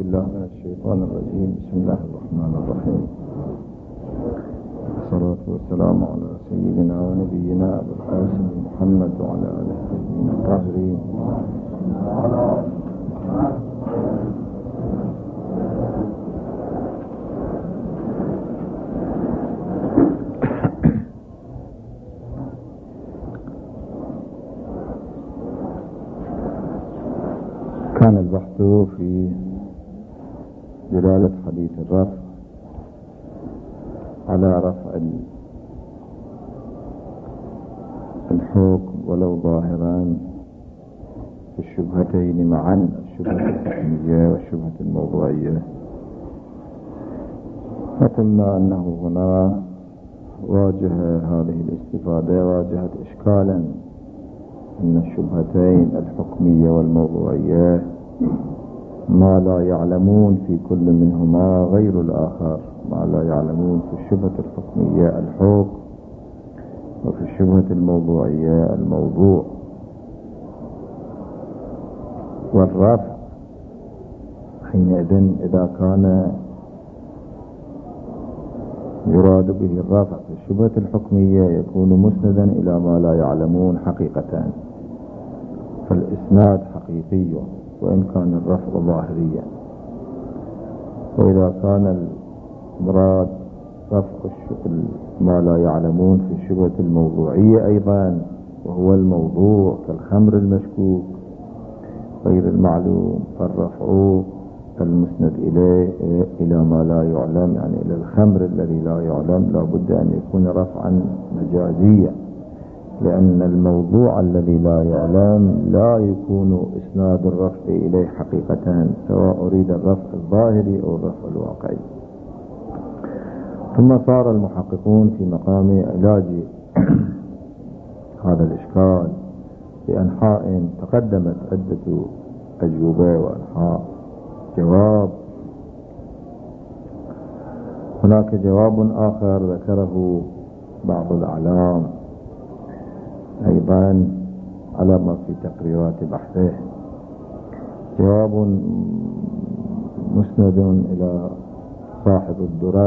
بالله من الشيطان الرجيم. بسم الله الرحمن الرحيم. والصلاة والسلام على سيدنا ونبينا أبي القاسم محمد وعلى آله الطاهرين. كان البحث في دلالة حديث الرفع على رفع الحكم ولو ظاهرا في الشبهتين معا، الشبهة الحكمية والشبهة الموضوعية. فقلنا أنه هنا واجه هذه الاستفادة واجهت إشكالا، أن الشبهتين الحكمية والموضوعية ما لا يعلمون في كل منهما غير الآخر. ما لا يعلمون في الشبهة الحكمية الحكم، وفي الشبهة الموضوعية الموضوع. والرفع حينئذ إذا كان يراد به الرفع في الشبهة الحكمية يكون مسندا إلى ما لا يعلمون حقيقة، فالإسناد حقيقي وإن كان الرفع ظاهريا. وإذا كان المراد رفع ما لا يعلمون في الشبهة الموضوعية أيضا، وهو الموضوع كالخمر المشكوك غير المعلوم، فالرفع المسند إليه إلى ما لا يعلم، يعني إلى الخمر الذي لا يعلم، لا بد أن يكون رفعا مجازيا، لأن الموضوع الذي لا يعلم لا يكون إسناد الرفع إليه حقيقة، سواء أريد الرفع الظاهري أو الرفع الواقعي. ثم صار المحققون في مقام علاج هذا الإشكال بأنحاء تقدمت عدة أجوبة وأنحاء جواب. هناك جواب آخر ذكره بعض الأعلام أيضا على ما في تقريرات بحثه، جواب مسند إلى صاحب الدرر.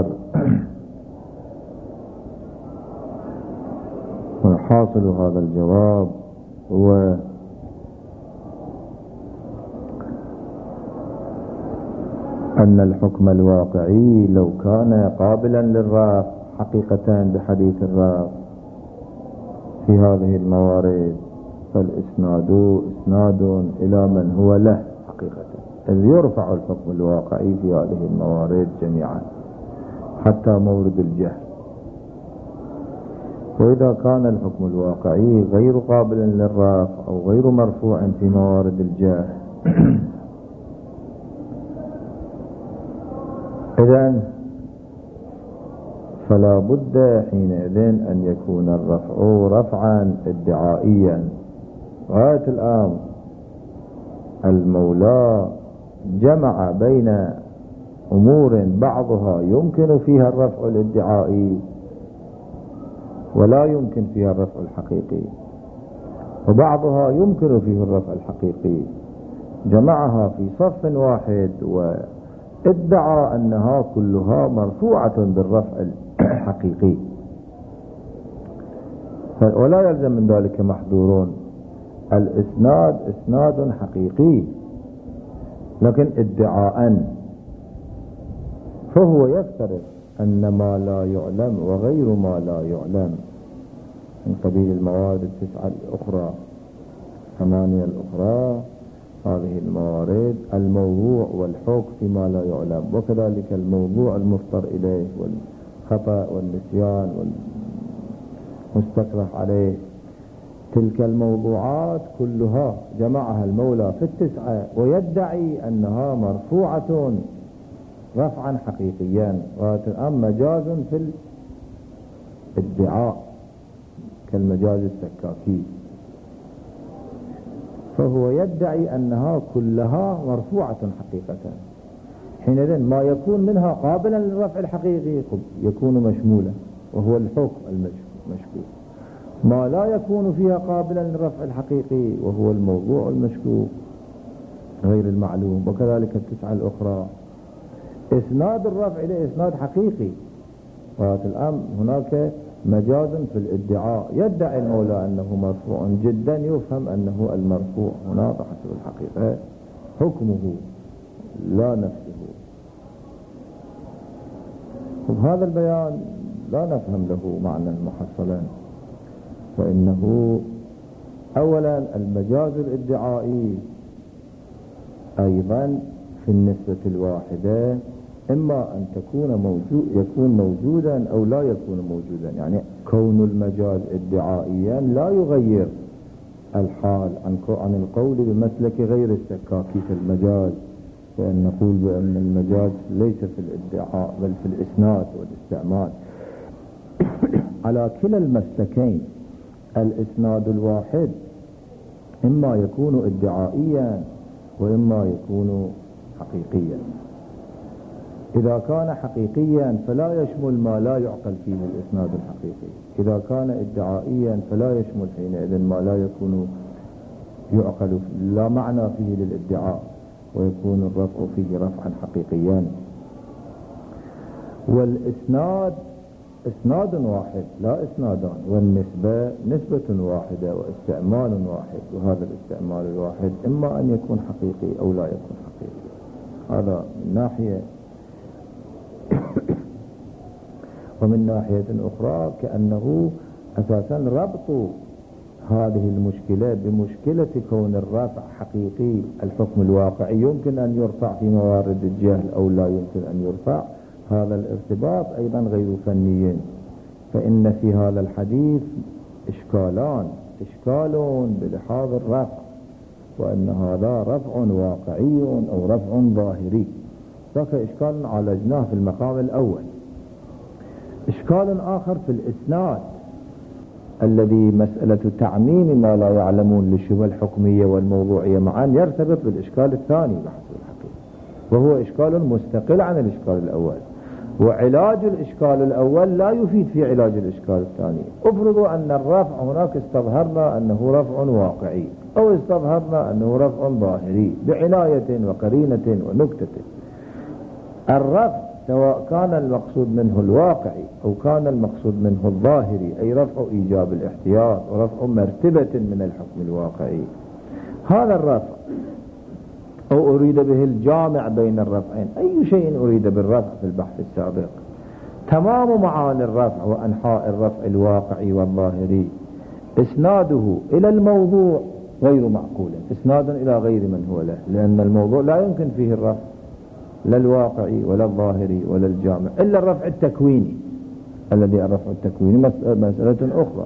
وحاصل هذا الجواب هو أن الحكم الواقعي لو كان قابلا للرفع حقيقة بحديث الرفع في هذه الموارد، فالإسناد إسناد إلى من هو له حقيقة، إذ يرفع الحكم الواقعي في هذه الموارد جميعا حتى مورد الجهل. وإذا كان الحكم الواقعي غير قابل للرفع أو غير مرفوع في موارد الجهل، إذن فلا بد حينئذ أن يكون الرفع رفعا ادعائيا. غاية الأمر المولى جمع بين أمور بعضها يمكن فيها الرفع الادعائي ولا يمكن فيها الرفع الحقيقي، وبعضها يمكن فيه الرفع الحقيقي، جمعها في صف واحد وادعى أنها كلها مرفوعة بالرفع الحقيقي. ولا يلزم من ذلك محظورون. الإسناد إسناد حقيقي لكن ادعاء، فهو يفترض أن ما لا يعلم وغير ما لا يعلم من قبيل الموارد التسعة الأخرى 8 الأخرى، هذه الموارد الموضوع والحكم فيما لا يعلم، وكذلك الموضوع المفتر إليه والخطأ والنسيان والمستكره عليه. تلك الموضوعات كلها جمعها المولى في 9 ويدعي أنها مرفوعة رفعا حقيقيا. أما مجاز في الادعاء كالمجاز السكاكي، فهو يدعي أنها كلها مرفوعة حقيقة. حينئذ ما يكون منها قابلا للرفع الحقيقي يكون مشمولا، وهو الحكم المشكوك. ما لا يكون فيها قابلا للرفع الحقيقي وهو الموضوع المشكوك غير المعلوم. وكذلك التسعة الأخرى. إسناد الرفع إلى إسناد حقيقي. الآن هناك مجاز في الادعاء، يدعي المولى أنه مرفوع جدا، يفهم أنه المرفوع هنا بحسب الحقيقة حكمه لا نفسه. وهذا البيان لا نفهم له معنى محصلا، فإنه أولا المجاز الادعائي أيضا في النسبة الواحدة إما أن يكون موجودا أو لا يكون موجودا. يعني كون المجاز ادعائيا لا يغير الحال عن القول بمسلك غير السكاكي في المجاز، فإن نقول بأن المجاز ليس في الادعاء بل في الإسناد والاستعمال. على كلا المسلكين الإسناد الواحد إما يكون ادعائيا وإما يكون حقيقيا. إذا كان حقيقيا فلا يشمل ما لا يعقل فيه الإسناد الحقيقي، إذا كان ادعائيا فلا يشمل حينئذ ما لا يكون يعقل، لا معنى فيه للادعاء، ويكون الرفع فيه رفعا حقيقيا. والإسناد إسناد واحد لا إسنادان، والنسبة نسبة واحدة واستعمال واحد، وهذا الاستعمال الواحد إما أن يكون حقيقي أو لا يكون حقيقي. هذا من ناحية. ومن ناحية أخرى كأنه أساسا ربط هذه المشكلة بمشكلة كون الرفع حقيقي الحكم الواقعي يمكن أن يرفع في موارد الجهل أو لا يمكن أن يرفع. هذا الارتباط أيضا غير فني، فإن في هذا الحديث إشكالان: إشكال بلحاظ الرفع، وأن هذا رفع واقعي أو رفع ظاهري، ذاك إشكال عالجناه في المقام الأول. إشكال آخر في الإسناد الذي مسألة تعميم ما لا يعلمون للشبهة الحكمية والموضوعية معا يرتبط بالإشكال الثاني بحسب الحقيقة، وهو إشكال مستقل عن الإشكال الأول، وعلاج الإشكال الأول لا يفيد في علاج الإشكال الثاني. افرضوا أن الرفع هناك استظهرنا أنه رفع واقعي أو استظهرنا أنه رفع ظاهري بعناية وقرينة ونكتة. الرفع سواء كان المقصود منه الواقعي أو كان المقصود منه الظاهري، أي رفع إيجاب الاحتياط ورفع مرتبة من الحكم الواقعي، هذا الرفع أو أريد به الجامع بين الرفعين. أي شيء أريد بالرفع في البحث السابق؟ تمام معاني الرفع وأنحاء الرفع الواقعي والظاهري إسناده إلى الموضوع غير معقول، إسنادا إلى غير من هو له، لأن الموضوع لا يمكن فيه الرفع، لا الواقعي ولا الظاهري ولا الجامع، إلا الرفع التكويني الذي الرفع التكويني مسألة أخرى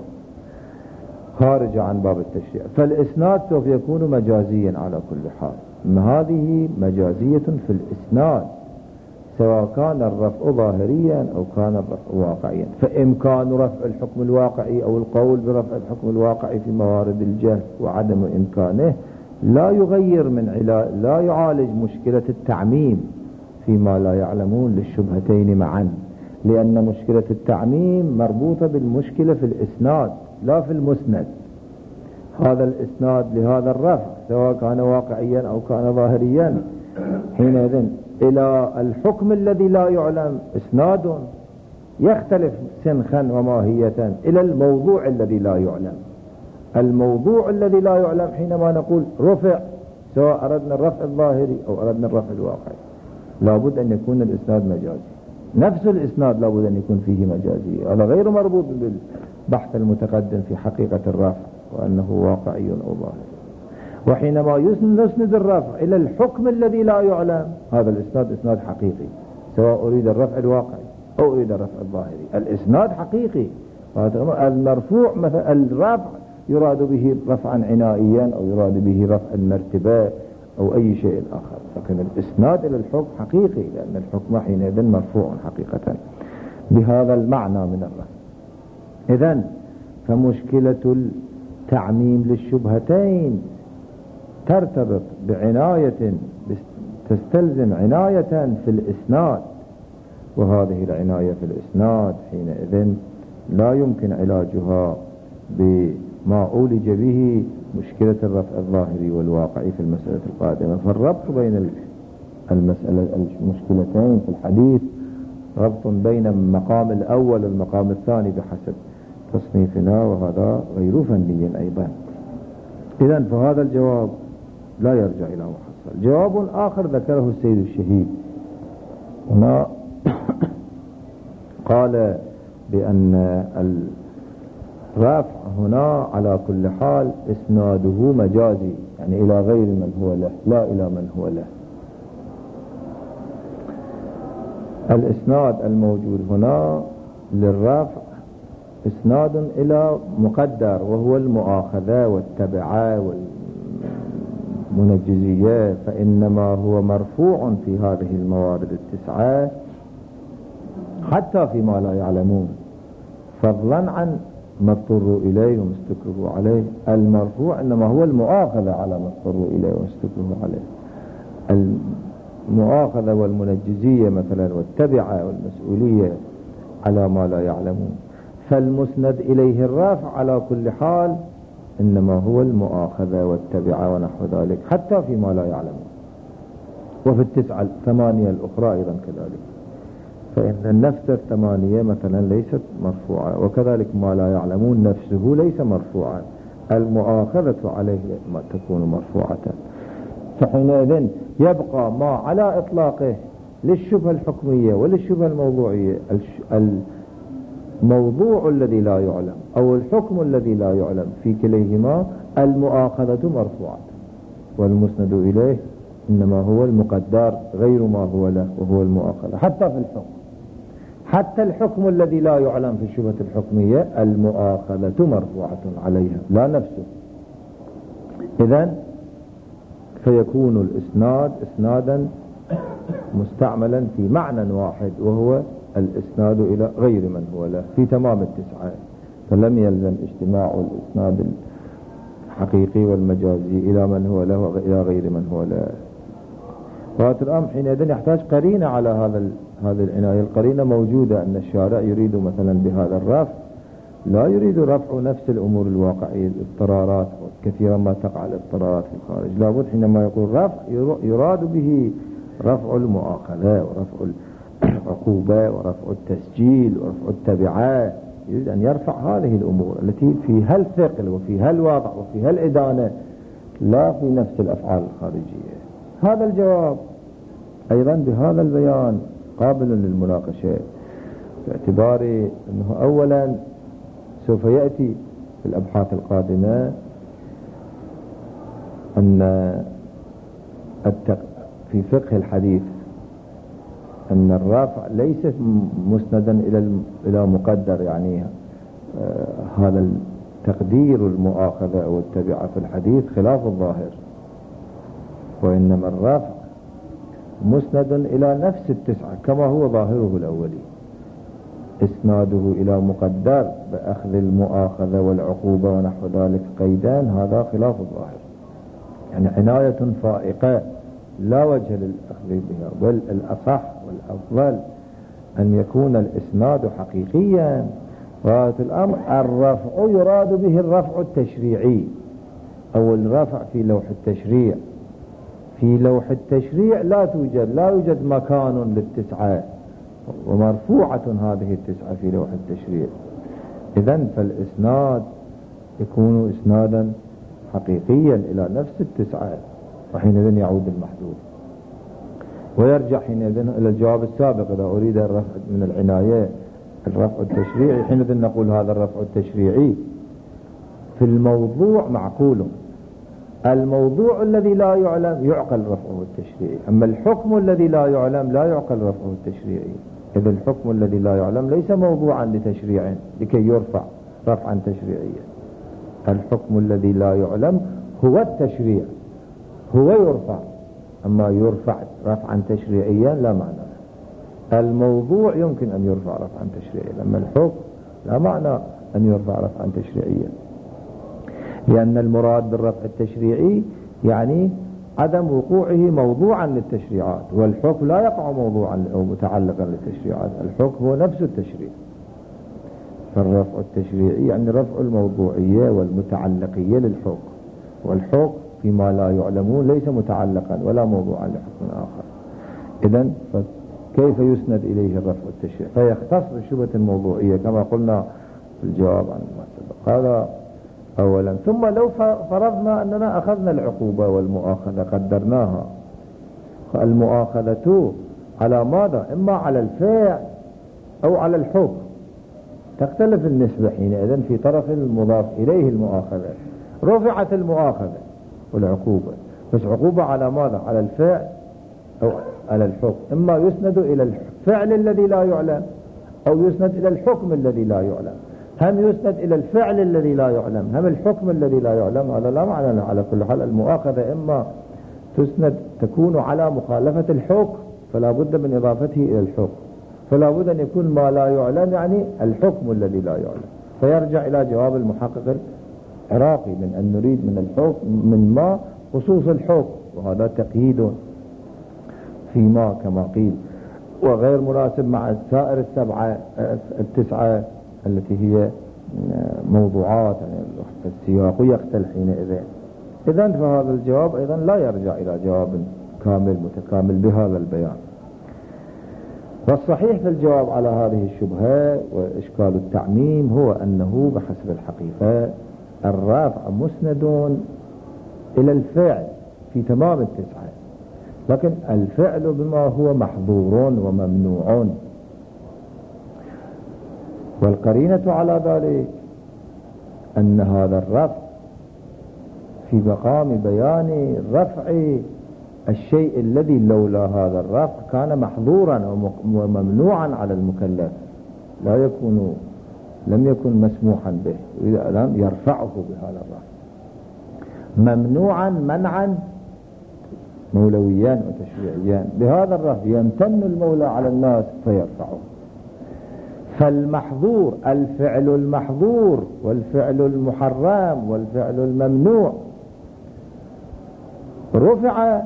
خارجة عن باب التشريع. فالإسناد سوف يكون مجازيا على كل حال. هذه مجازية في الإسناد سواء كان الرفع ظاهريا أو كان الرفع واقعيا. فإمكان رفع الحكم الواقعي أو القول برفع الحكم الواقعي في موارد الجهل وعدم إمكانه لا يغير لا يعالج مشكلة التعميم فيما لا يعلمون للشبهتين معا، لأن مشكلة التعميم مربوطة بالمشكلة في الإسناد لا في المسند. هذا الإسناد لهذا الرفع سواء كان واقعيا أو كان ظاهريا، حينئذ إلى الحكم الذي لا يعلم إسناد يختلف سنخا وماهية إلى الموضوع الذي لا يعلم. الموضوع الذي لا يعلم حينما نقول رفع، سواء أردنا الرفع الظاهري أو أردنا الرفع الواقعي، لابد أن يكون الإسناد مجازي. نفس الإسناد لابد أن يكون فيه مجازي، هذا غير مربوط بالبحث المتقدم في حقيقة الرفع وأنه واقعي أو ظاهري. وحينما نسند الرفع إلى الحكم الذي لا يعلم، هذا الإسناد إسناد حقيقي، سواء أريد الرفع الواقعي أو أريد الرفع الظاهري، الإسناد حقيقي. المرفوع مثلا الرفع يراد به رفعا عنائيا أو يراد به رفع المرتبة أو أي شيء آخر، لكن الإسناد إلى الحكم حقيقي، لأن الحكم حينئذ مرفوع حقيقة بهذا المعنى من الرفع. إذن فمشكلة التعميم للشبهتين ترتبط بعناية، تستلزم عناية في الإسناد، وهذه العناية في الإسناد حينئذ لا يمكن علاجها ما عولج به مشكلة الرفع الظاهري والواقعي في المسألة القادمة. فالربط بين المشكلتين في الحديث ربط بين المقام الأول والمقام الثاني بحسب تصنيفنا، وهذا غير فني أيضا. إذن فهذا الجواب لا يرجع إلى محصل. جواب آخر ذكره السيد الشهيد هنا قال بأن الرفع هنا على كل حال إسناده مجازي، يعني إلى غير من هو له لا إلى من هو له. الإسناد الموجود هنا للرفع إسناد إلى مقدر، وهو المؤاخذة والتبعة والمنجزية، فإنما هو مرفوع في هذه الموارد التسعة حتى فيما لا يعلمون، فضلا عن ما اضطروا إليه وما استكرهوا عليه. المرفوع إنما هو المؤاخذة على ما اضطروا إليه وما استكرهوا عليه. المؤاخذة والمنجزية مثلا والتبعة والمسؤولية على ما لا يعلمون. فالمسند إليه الرافع على كل حال إنما هو المؤاخذة والتبعة ونحو ذلك حتى فيما لا يعلمون. وفي التسعة الثمانية الأخرى أيضا كذلك، فإن النفس الثمانية مثلا ليست مرفوعة، وكذلك ما لا يعلمون نفسه ليس مرفوعا، المؤاخذة عليه ما تكون مرفوعة. فحينئذ يبقى ما على إطلاقه للشبهة الحكمية وللشبهة الموضوعية، الموضوع الذي لا يعلم أو الحكم الذي لا يعلم، في كليهما المؤاخذة مرفوعة، والمسند إليه إنما هو المقدر غير ما هو له وهو المؤاخذة. حتى في الحكم، حتى الحكم الذي لا يعلم في الشبهة الحكمية المؤاخذة مرفوعة عليها لا نفسه. إذن فيكون الإسناد إسنادا مستعملا في معنى واحد، وهو الإسناد إلى غير من هو له في تمام التسعة. فلم يلزم اجتماع الإسناد الحقيقي والمجازي إلى من هو له وإلى غير من هو له. فهذا الأمر حينئذ يحتاج قرينة على هذه العناية. القرينة موجودة، أن الشارع يريد مثلا بهذا الرفع لا يريد رفع نفس الأمور الواقعية، الاضطرارات، كثيرا ما تقع الاضطرارات في الخارج. لابد حينما يقول رفع يراد به رفع المؤاخذة ورفع العقوبة ورفع التسجيل ورفع التبعات. يريد أن يرفع هذه الأمور التي فيها الثقل وفيها الواقع وفيها الإدانة، لا في نفس الأفعال الخارجية. هذا الجواب أيضا بهذا البيان قابل للمناقشة، باعتبار أنه أولا سوف يأتي في الأبحاث القادمة أن في فقه الحديث أن الرافع ليس مسندا إلى مقدر، يعني هذا التقدير المؤاخذة أو التبعة في الحديث خلاف الظاهر، وإنما الرافع مسند إلى نفس التسعة كما هو ظاهره الأولي. إسناده إلى مقدر بأخذ المؤاخذة والعقوبة ونحو ذلك قيدان، هذا خلاف الظاهر، يعني عناية فائقة لا وجه للأخذ بها. بل الأصح والأفضل أن يكون الإسناد حقيقيا. وهذا الأمر الرفع يراد به الرفع التشريعي أو الرفع في لوح التشريع. في لوح التشريع لا يوجد مكان للتسعة، ومرفوعة هذه التسعة في لوح التشريع. إذن فالإسناد يكون إسنادا حقيقيا إلى نفس التسعة، وحينئذ يعود المحدود. ويرجع حينئذ إلى الجواب السابق، إذا أريد الرفع من العناية الرفع التشريعي، حينئذ نقول هذا الرفع التشريعي في الموضوع معقول. الموضوع الذي لا يعلم يعقل رفعه التشريعي، أما الحكم الذي لا يعلم لا يعقل رفعه التشريعي. إذا الحكم الذي لا يعلم ليس موضوعا لتشريع لكي يرفع رفعا تشريعيا. الحكم الذي لا يعلم هو التشريع، هو يرفع، أما يرفع رفعا تشريعيا لا معنى. الموضوع يمكن أن يرفع رفعا تشريعيا، أما الحكم لا معنى أن يرفع رفعا تشريعيا، لأن المراد بالرفع التشريعي يعني عدم وقوعه موضوعا للتشريعات، والحكم لا يقع موضوعا أو متعلقا للتشريعات. الحكم هو نفس التشريع. فالرفع التشريعي يعني رفع الموضوعية والمتعلقية للحكم، والحكم فيما لا يعلمون ليس متعلقا ولا موضوعا لحكم آخر. إذن كيف يسند إليه الرفع التشريعي؟ فيختص بشبهة الموضوعية كما قلنا في الجواب عن ما سبق. هذا أولا. ثم لو فرضنا أننا أخذنا العقوبة والمؤاخذة قدرناها، المؤاخذة على ماذا؟ إما على الفعل أو على الحكم، تختلف النسبة حينئذ في طرف المضاف إليه المؤاخذة. رفعت المؤاخذة والعقوبة، بس عقوبة على ماذا؟ على الفعل أو على الحكم. إما يسند إلى الفعل الذي لا يعلم أو يسند إلى الحكم الذي لا يعلم. هم يسند إلى الفعل الذي لا يعلم هم الحكم الذي لا يعلم، هذا لا معنى له. على كل حال المؤاخذة إما تسند تكون على مخالفة الحكم فلا بد من إضافته إلى الحكم، فلا بد أن يكون ما لا يعلم يعني الحكم الذي لا يعلم. فيرجع إلى جواب المحقق العراقي من أن نريد من الحكم من ما خصوص الحكم، وهذا تقييد فيما كما قيل، وغير مناسب مع سائر التسعة التي هي موضوعات، يعني السياق يختل حينئذ. إذن فهذا الجواب أيضا لا يرجع إلى جواب كامل متكامل بهذا البيان. والصحيح في الجواب على هذه الشبهة وإشكال التعميم هو أنه بحسب الحقيقة الرفع مسند إلى الفعل في تمام التسعة، لكن الفعل بما هو محظور وممنوع، والقرينة على ذلك أن هذا الرفع في مقام بيان رفع الشيء الذي لولا هذا الرفع كان محظورا وممنوعا على المكلف، لم يكن مسموحا به، وإذا لم يرفعه بهذا الرفع ممنوعا منعا مولويان وتشريعيان. بهذا الرفع يمتن المولى على الناس فيرفعه. فالمحظور الفعل المحظور والفعل المحرم والفعل الممنوع رفع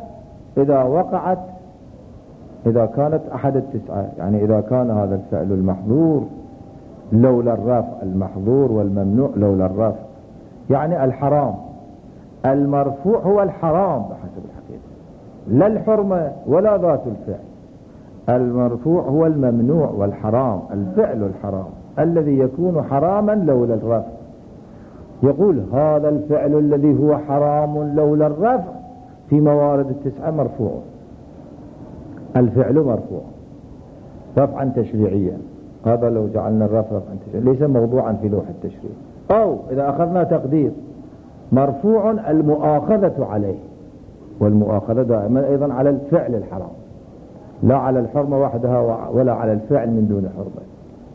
إذا كانت أحد التسعة، يعني إذا كان هذا الفعل المحظور لولا الرفع، المحظور والممنوع لولا الرفع، يعني الحرام المرفوع هو الحرام بحسب الحقيقة، لا الحرمة ولا ذات الفعل. المرفوع هو الممنوع والحرام، الفعل الحرام الذي يكون حراما لولا الرفع. يقول هذا الفعل الذي هو حرام لولا الرفع في موارد التسعة مرفوع، الفعل مرفوع رفعا تشريعيا. هذا لو جعلنا الرفع رفعا تشريعيا ليس موضوعا في لوح التشريع. أو إذا أخذنا تقدير مرفوع المؤاخذة عليه، والمؤاخذة دائما أيضا على الفعل الحرام لا على الحرمة وحدها ولا على الفعل من دون حرمة.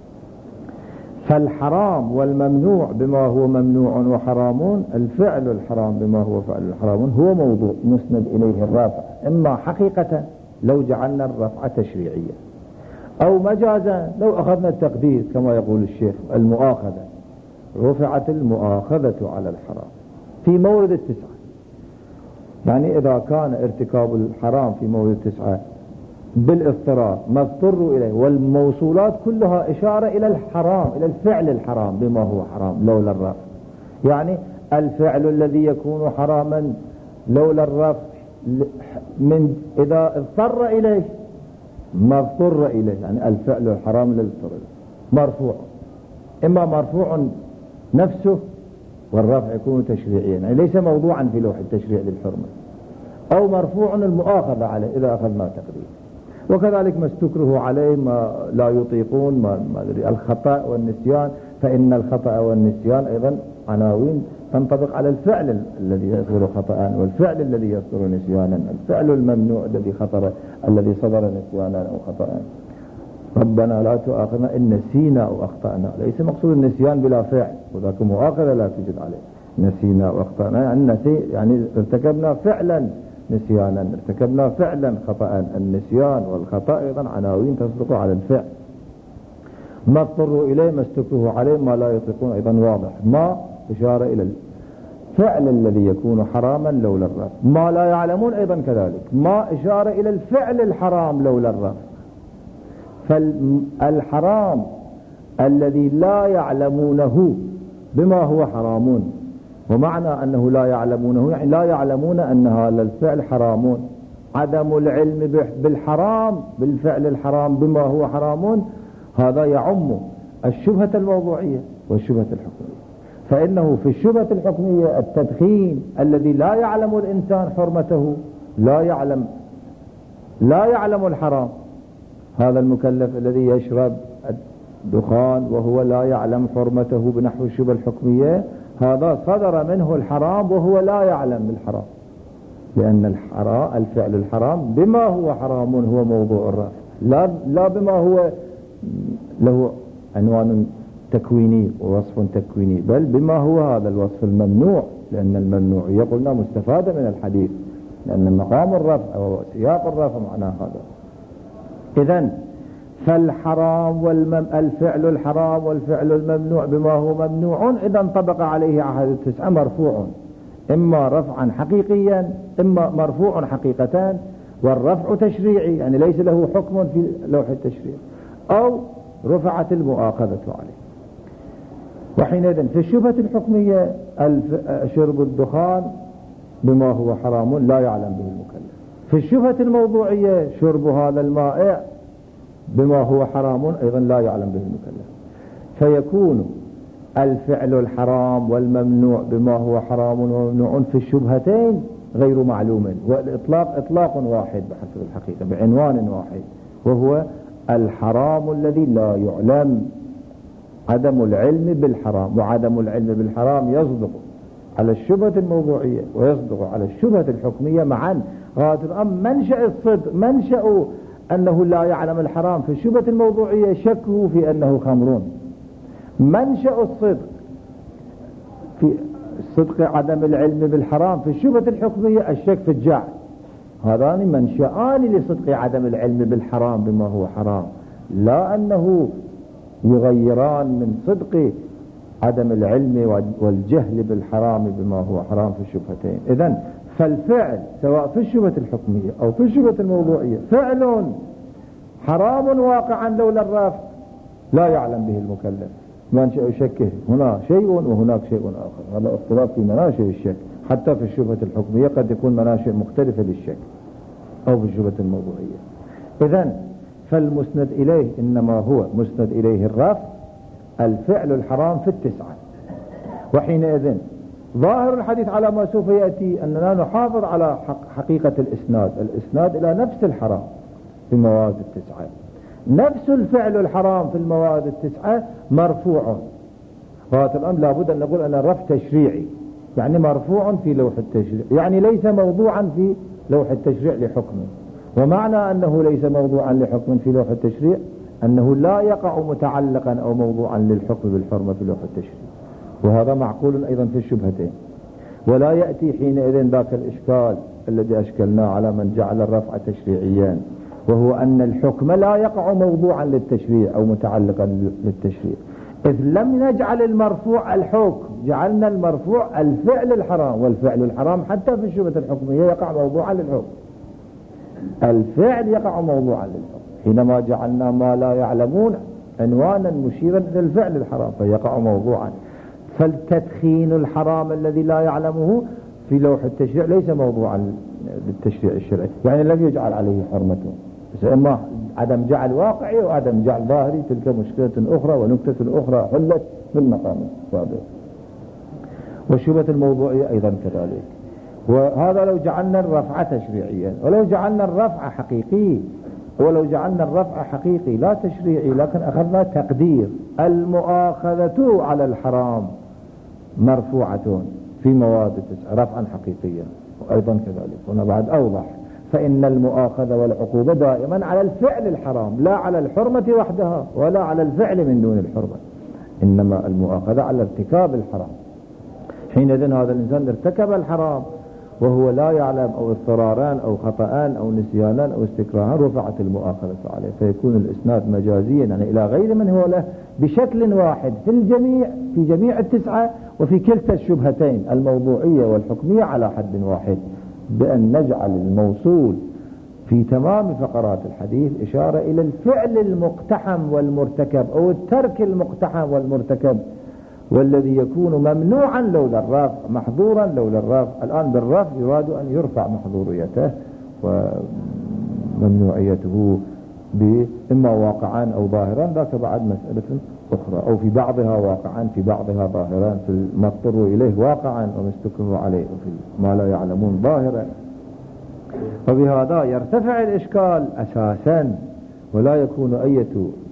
فالحرام والممنوع بما هو ممنوع وحرام، الفعل الحرام بما هو فعل الحرام هو موضوع مسند إليه الرافع، إما حقيقة لو جعلنا الرفع تشريعيا، أو مجازا لو أخذنا التقدير كما يقول الشيخ المؤاخذة، رفعت المؤاخذة على الحرام في مورد التسعة. يعني إذا كان ارتكاب الحرام في مورد التسعة بالاضطرار مضطر إليه، والموصولات كلها إشارة إلى الحرام، إلى الفعل الحرام بما هو حرام لولا الرفع، يعني الفعل الذي يكون حراما لولا الرفع من إذا اضطر إليه مضطر إليه، يعني الفعل الحرام الذي اضطر إليه مرفوع، إما مرفوع نفسه والرفع يكون تشريعيا، يعني ليس موضوعا في لوح التشريع للحرمة، أو مرفوع المؤاخذة عليه إذا أخذنا تقدير. وكذلك ما استكره عليه ما لا يطيقون ما الخطأ والنسيان، فإن الخطأ والنسيان أيضا عناوين تنطبق على الفعل الذي يصدر خطأ والفعل الذي يصدر نسيانا، الفعل الممنوع الذي صدر نسيانا أو خطأ. ربنا لا تؤاخذنا إن نسينا أو أخطأنا، ليس مقصود النسيان بلا فعل، وذاك مؤاخذة لا توجد عليه. نسينا وأخطأنا يعني ارتكبنا فعلا نسيانا، ارتكبنا فعلا خطأ. النسيان والخطأ أيضا عناوين تصدق على الفعل. ما اضطروا إليه ما استكره عليه ما لا يطيقون أيضا واضح، ما إشارة إلى الفعل الذي يكون حراما لولا الرفع. ما لا يعلمون أيضا كذلك، ما إشارة إلى الفعل الحرام لولا الرفع. فالحرام الذي لا يعلمونه بما هو حرام. ومعنى أنه لا يعلمونه يعني لا يعلمون أن هذا الفعل حرام. عدم العلم بالحرام، بالفعل الحرام بما هو حرام، هذا يعم الشبهة الموضوعية والشبهة الحكمية. فإنه في الشبهة الحكمية التدخين الذي لا يعلم الإنسان حرمته، لا يعلم الحرام، هذا المكلف الذي يشرب الدخان وهو لا يعلم حرمته بنحو الشبهة الحكمية، هذا صدر منه الحرام وهو لا يعلم الحرام، لأن الفعل الحرام بما هو حرام هو موضوع الرفع، لا بما هو له عنوان تكويني ووصف تكويني، بل بما هو هذا الوصف الممنوع، لأن الممنوع قلنا مستفادة من الحديث، لأن مقام الرفع وسياق الرفع معناه هذا. إذن فالحرام الفعل الحرام والفعل الممنوع بما هو ممنوع إذا انطبق عليه أحد التسعة مرفوع، إما رفعا حقيقيا إما مرفوع حقيقتان، والرفع تشريعي يعني ليس له حكم في لوح التشريع، أو رفعت المؤاخذة عليه. وحينئذ في الشبهة الحكمية شرب الدخان بما هو حرام لا يعلم به المكلف. في الشبهة الموضوعية شرب هذا المائع بما هو حرام أيضا لا يعلم به المكلف. فيكون الفعل الحرام والممنوع بما هو حرام وممنوع في الشبهتين غير معلوم، والإطلاق إطلاق واحد بحسب الحقيقة بعنوان واحد، وهو الحرام الذي لا يعلم، عدم العلم بالحرام. وعدم العلم بالحرام يصدق على الشبهة الموضوعية ويصدق على الشبهة الحكمية معا. غاية الأمر منشأ الصدق، منشأ أنه لا يعلم الحرام في الشبهة الموضوعية شكه في أنه خمر. منشأ الصدق في صدق عدم العلم بالحرام في الشبهة الحكمية الشك في الجعل. هذان منشآن لصدق عدم العلم بالحرام بما هو حرام، لا أنه يغيران من صدق عدم العلم والجهل بالحرام بما هو حرام في الشبهتين. إذن فالفعل سواء في الشبهة الحكمية أو في الشبهة الموضوعية فعل حرام واقعا لولا الرفع لا يعلم به المكلف، منشأ شكه هنا شيء وهناك شيء آخر. هذا اختلاف في مناشئ الشك، حتى في الشبهة الحكمية قد يكون مناشئ مختلفة للشك أو في الشبهة الموضوعية. إذن فالمسند إليه إنما هو مسند إليه الرفع الفعل الحرام في التسعة. وحينئذ ظاهر الحديث على ما سوف يأتي أننا نحافظ على حقيقة الإسناد إلى نفس الحرام في مواد التسعة. نفس الفعل الحرام في المواد التسعة مرفوع. غاية الأمر لابد أن نقول أن الرفع تشريعي، يعني مرفوع في لوح التشريع، يعني ليس موضوعا في لوح التشريع لحكمه. ومعنى أنه ليس موضوعا لحكم في لوح التشريع أنه لا يقع متعلقا أو موضوعا للحكم بالحرمة في لوح التشريع، وهذا معقول أيضا في الشبهتين. ولا يأتي حينئذ ذاك الإشكال الذي أشكلناه على من جعل الرفع تشريعيا، وهو أن الحكم لا يقع موضوعا للتشريع أو متعلقا للتشريع، إذ لم نجعل المرفوع الحكم، جعلنا المرفوع الفعل الحرام، والفعل الحرام حتى في الشبهة الحكمية يقع موضوعا للحكم. الفعل يقع موضوعا للحكم حينما جعلنا ما لا يعلمون عنوانا مشيرا إلى الفعل الحرام فيقع موضوعا. فالتدخين الحرام الذي لا يعلمه في لوح التشريع ليس موضوعا للتشريع الشرعي، يعني لم يجعل عليه حرمته، إما عدم جعل واقعي وعدم جعل ظاهري، تلك مشكلة أخرى ونكتة أخرى حلت في المقام السابق. والشبهة الموضوعية أيضا كذلك. وهذا لو جعلنا الرفع تشريعيا، ولو جعلنا الرفع حقيقي، ولو جعلنا الرفع حقيقي لا تشريعي، لكن أخذنا تقدير المؤاخذة على الحرام مرفوعة في مواد التسعة رفعا حقيقيا، وأيضا كذلك هنا بعد أوضح، فإن المؤاخذة والعقوبة دائما على الفعل الحرام لا على الحرمة وحدها ولا على الفعل من دون الحرمة، إنما المؤاخذة على ارتكاب الحرام. حينئذ هذا الإنسان ارتكب الحرام وهو لا يعلم، أو اضطراران أو خطأان أو نسيانان أو استكراهان، رفعت المؤاخذة عليه، فيكون الإسناد مجازيا يعني إلى غير من هو له بشكل واحد في جميع التسعة، وفي كلتا الشبهتين الموضوعية والحكمية على حد واحد، بأن نجعل الموصول في تمام فقرات الحديث إشارة إلى الفعل المقتحم والمرتكب أو الترك المقتحم والمرتكب، والذي يكون ممنوعا لولا الرفع، محظورا لولا الرفع. الآن بالرفع يراد أن يرفع محظوريته وممنوعيته إما واقعا أو ظاهرا، ذاك بعد مسألة أخرى، أو في بعضها واقعا في بعضها ظاهرا، في ما اضطروا إليه واقعا وما استكرهوا عليه، وفي ما لا يعلمون ظاهرا. وبهذا يرتفع الإشكال أساسا، ولا يكون أي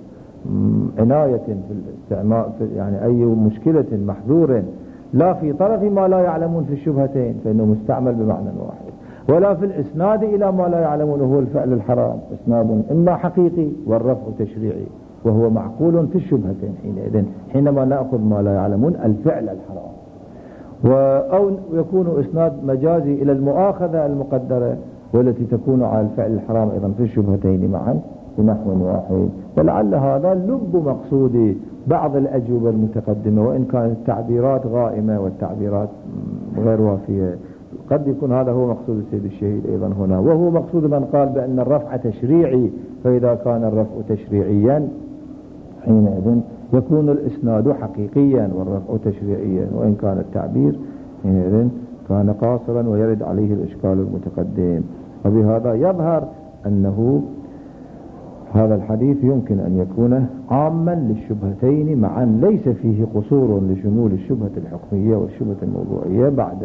عناية في الاستعمال، يعني أي مشكلة محذور لا في طرف ما لا يعلمون في الشبهتين فإنه مستعمل بمعنى واحد، ولا في الإسناد إلى ما لا يعلمون هو الفعل الحرام، إسناد إما حقيقي والرفع تشريعي، وهو معقول في الشبهتين حينئذ حينما نأخذ ما لا يعلمون الفعل الحرام، أو يكون إسناد مجازي إلى المؤاخذة المقدرة والتي تكون على الفعل الحرام أيضا في الشبهتين معا بنحو واحد. ولعل هذا لب مقصود بعض الأجوبة المتقدمة، وإن كانت التعبيرات غائمة والتعبيرات غير وافية. قد يكون هذا هو مقصود السيد الشهيد أيضا هنا، وهو مقصود من قال بأن الرفع تشريعي، فإذا كان الرفع تشريعيا حينئذ يكون الإسناد حقيقيا والرفع تشريعيا، وإن كان التعبير حينئذ كان قاصرا ويرد عليه الإشكال المتقدم. وبهذا يظهر أنه هذا الحديث يمكن أن يكون عاما للشبهتين معا، ليس فيه قصور لشمول الشبهة الحكمية والشبهة الموضوعية بعد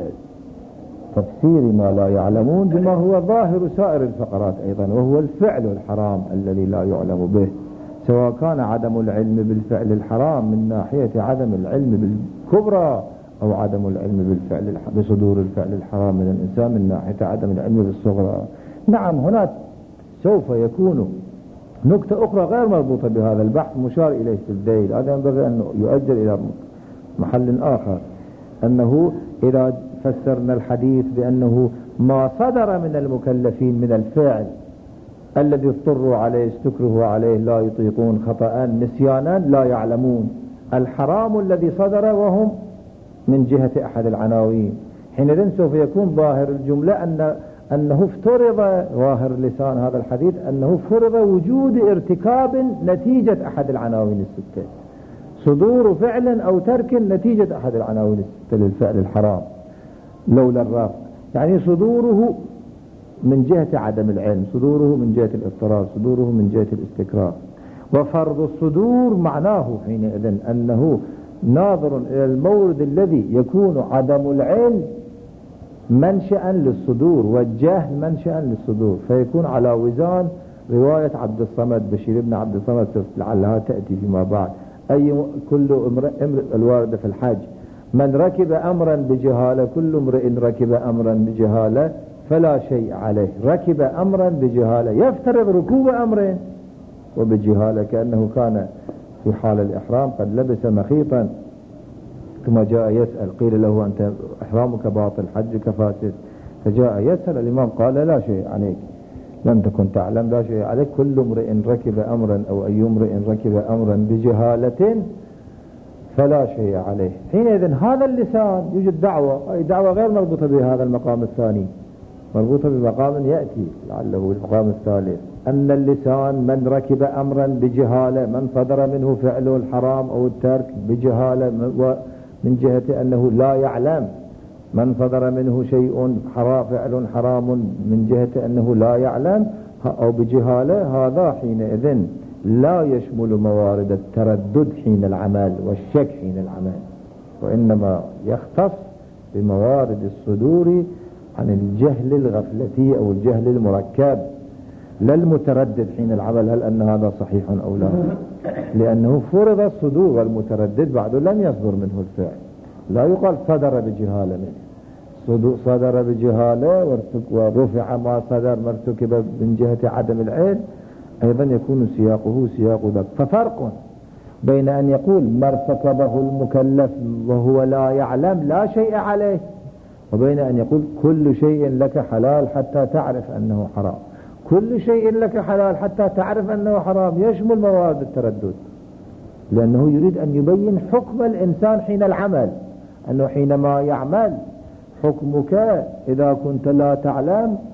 تفسير ما لا يعلمون بما هو ظاهر سائر الفقرات أيضا، وهو الفعل الحرام الذي لا يعلم به، سواء كان عدم العلم بالفعل الحرام من ناحية عدم العلم بالكبرى، أو عدم العلم بصدور الفعل الحرام من الإنسان من ناحية عدم العلم بالصغرى. نعم، هناك سوف يكون نكتة أخرى غير مربوطة بهذا البحث مشار إليه في الذيل، هذا ينبغي أن يؤجل إلى محل آخر، أنه إذا فسرنا الحديث بأنه ما صدر من المكلفين من الفعل الذي اضطروا عليه استكرهوا عليه لا يطيقون خطأ نسيانا لا يعلمون، الحرام الذي صدر وهم من جهة أحد العناوين، حينئذ سوف يكون ظاهر الجملة أنه افترض، ظاهر لسان هذا الحديث أنه فرض وجود ارتكاب نتيجة أحد العناوين الستة، صدور فعل أو ترك نتيجة أحد العناوين الستة للفعل الحرام لولا الرفع، يعني صدوره من جهة عدم العلم، صدوره من جهة الاضطرار، صدوره من جهة الاستكراه. وفرض الصدور معناه حينئذ أنه ناظر إلى المورد الذي يكون عدم العلم منشأ للصدور والجهل منشأ للصدور، فيكون على وزان رواية عبد الصمد بشير بن عبد الصمد لعلها تأتي فيما بعد، أي كل امرئ الوارد في الحج من ركب أمرا بجهالة، كل امرئ ركب أمرا بجهالة فلا شيء عليه، ركب أمرا بجهالة يفترض ركوب أمر وبجهالة، كأنه كان في حال الإحرام قد لبس مخيطا ثم جاء يسأل، قيل له أنت إحرامك باطل حجك فاسد، فجاء يسأل، الإمام قال لا شيء عليك، لم تكن تعلم لا شيء عليك، كل امرئ ركب أمرا أو أي امرئ ركب أمرا بجهالة فلا شيء عليه. حينئذ هذا اللسان يوجد دعوة، أي دعوة غير مربوطة بهذا المقام الثاني، مربوطة بمقام يأتي لعله المقام الثالث، أن اللسان من ركب أمرا بجهالة، من صدر منه فعله الحرام أو الترك بجهالة من جهة أنه لا يعلم، من صدر منه شيء فعل حرام من جهة أنه لا يعلم أو بجهالة، هذا حينئذ لا يشمل موارد التردد حين العمل والشك حين العمل، وإنما يختص بموارد الصدور عن الجهل الغفلتي أو الجهل المركب، لا المتردد حين العمل هل أن هذا صحيح أو لا، لأنه فرض الصدور، والمتردد بعد لم يصدر منه الفعل، لا يقال صدر بجهالة منه، صدر بجهالة ورفع ما صدر مرتكب من جهة عدم العلم، أيضا يكون سياقه سياق ذاك. ففرق بين أن يقول ما ارتكبه المكلف وهو لا يعلم لا شيء عليه، وبين أن يقول كل شيء لك حلال حتى تعرف أنه حرام. كل شيء لك حلال حتى تعرف أنه حرام يشمل موارد التردد، لأنه يريد أن يبين حكم الإنسان حين العمل، أنه حينما يعمل حكمك إذا كنت لا تعلم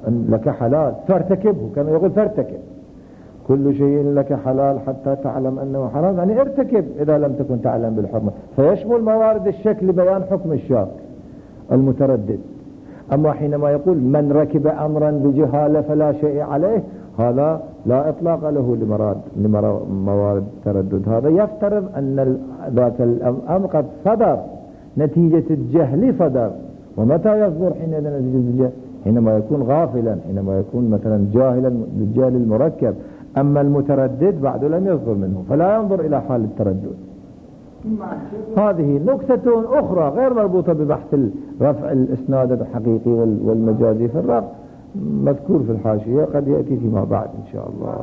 أن لك حلال فارتكبه، كما يقول فارتكب كل شيء لك حلال حتى تعلم أنه حرام، يعني ارتكب إذا لم تكن تعلم بالحرمة، فيشمل موارد الشك لبيان حكم الشاك المتردد. أما حينما يقول من ركب أمرا بجهالة فلا شيء عليه، هذا لا إطلاق له لموارد التردد، هذا يفترض أن ذاك الأمر قد صدر نتيجة الجهل صدر. ومتى يصدر حينئذ نتيجة الجهل؟ حينما يكون غافلا، حينما يكون مثلا جاهلا بالجهل المركب. أما المتردد بعد لم يصدر منه، فلا ينظر إلى حال التردد. هذه نكتة أخرى غير مربوطة ببحث رفع الإسناد الحقيقي والمجازي في الرفع، مذكور في الحاشية، قد يأتي فيما بعد إن شاء الله.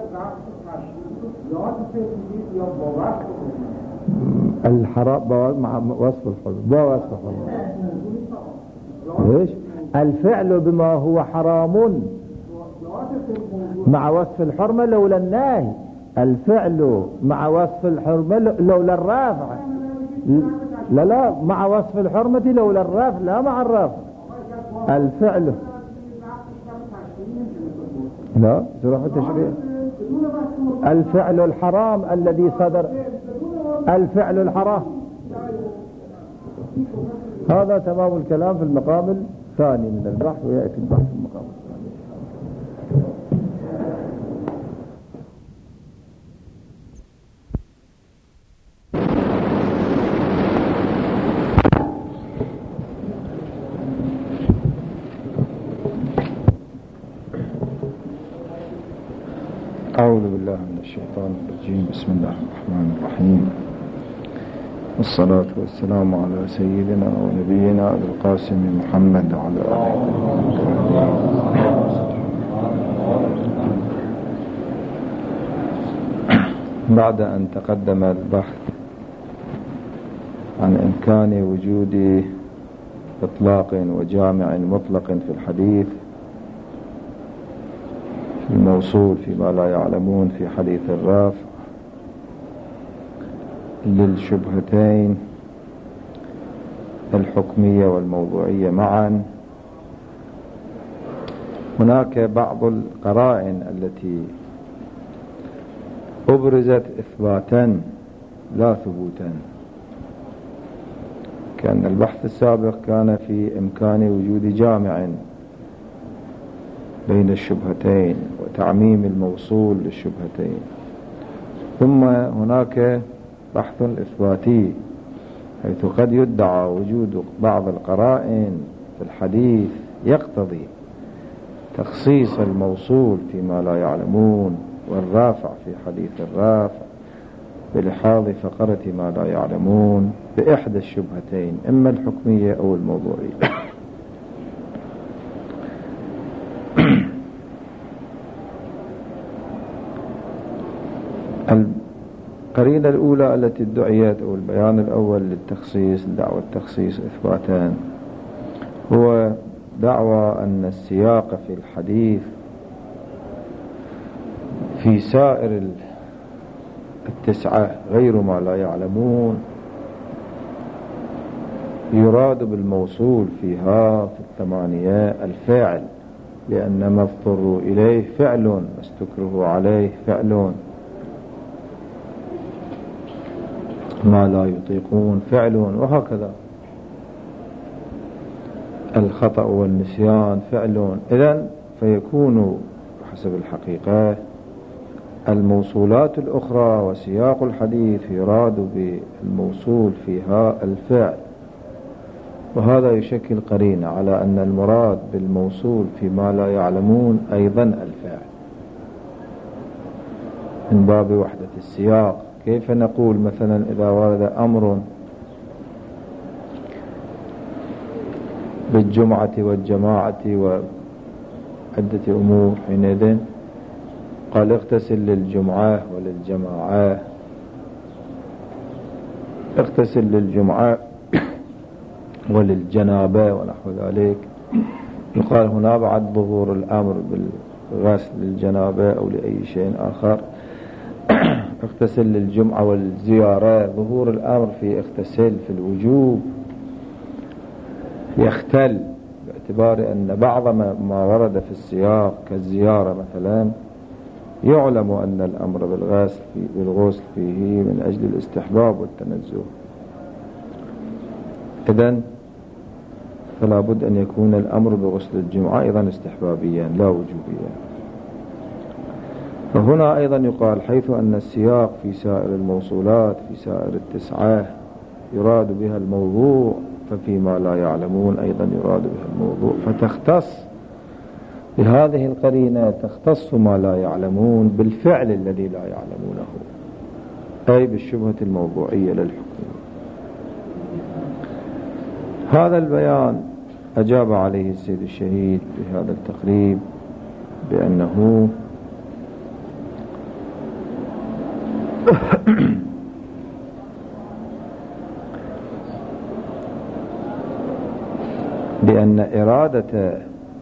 الحرام مع وصف الحرمة، ليش؟ الفعل بما هو حرام مع وصف الحرمة لولا النهي، الفعل مع وصف الحرمة لولا الرافع، لا مع وصف الحرمة لولا الرافع، لا مع الرافع. الفعل لا صراحة التشريع، الفعل الحرام الذي صدر، الفعل الحرام، هذا تمام الكلام في المقام الثاني من البحث، ويأتي البحث في المقام الثاني. أعوذ بالله من الشيطان الرجيم. بسم الله الرحمن الرحيم، والصلاة والسلام على سيدنا ونبينا أبي القاسم محمد وعلى آله. بعد أن تقدم البحث عن إمكان وجود إطلاق وجامع مطلق في الحديث الموصول فيما لا يعلمون في حديث الرافع للشبهتين الحكمية والموضوعية معا، هناك بعض القرائن التي أبرزت إثباتا لا ثبوتا. كان البحث السابق كان في إمكان وجود جامع بين الشبهتين وتعميم الموصول للشبهتين، ثم هناك بحث إثباتي حيث قد يدعى وجود بعض القرائن في الحديث يقتضي تخصيص الموصول فيما لا يعلمون والرافع في حديث الرافع بلحاظ فقرة ما لا يعلمون بإحدى الشبهتين، إما الحكمية أو الموضوعية. القرينة الأولى التي ادعيت، أو البيان الأول للتخصيص، دعوة التخصيص إثباتان، هو دعوى أن السياق في الحديث في سائر التسعة غير ما لا يعلمون يراد بالموصول فيها في الثمانية الفعل، لأن ما اضطروا إليه فعل، ما استكره عليه فعل، ما لا يطيقون فعل، وهكذا الخطأ والنسيان فعل. إذن فيكون حسب الحقيقة الموصولات الأخرى وسياق الحديث يراد بالموصول فيها الفعل، وهذا يشكل قرينة على أن المراد بالموصول فيما لا يعلمون أيضا الفعل من باب وحدة السياق. كيف نقول مثلا إذا ورد أمر بالجمعة والجماعة وعدة أمور، حينئذ قال اغتسل للجمعة وللجماعة، اغتسل للجمعة وللجنابة ونحو ذلك، يقال هنا بعد ظهور الأمر بالغسل للجنابة أو لأي شيء آخر. اغتسل للجمعة والزيارة، ظهور الأمر في اغتسل في الوجوب، يختل باعتبار أن بعض ما ورد في السياق كالزيارة مثلا يعلم أن الأمر بالغسل فيه من أجل الاستحباب والتنزه. إذن فلا بد أن يكون الأمر بغسل الجمعة أيضا استحبابيا لا وجوبيا. فهنا أيضا يقال حيث أن السياق في سائر الموصولات في سائر التسعة يراد بها الموضوع، ففيما لا يعلمون أيضا يراد بها الموضوع، فتختص بهذه القرينة تختص ما لا يعلمون بالفعل الذي لا يعلمونه، أي بالشبهة الموضوعية للحكم. هذا البيان أجاب عليه السيد الشهيد بهذا التقريب بأنه بأن إرادة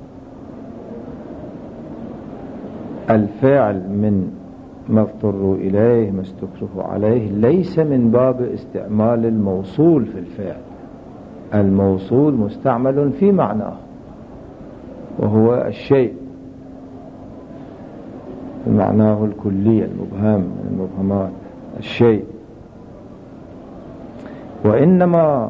الفعل من ما اضطروا إليه ما استكرهوا عليه ليس من باب استعمال الموصول في الفعل. الموصول مستعمل في معناه وهو الشيء معناه الكلي المبهم من المبهمات الشيء، وإنما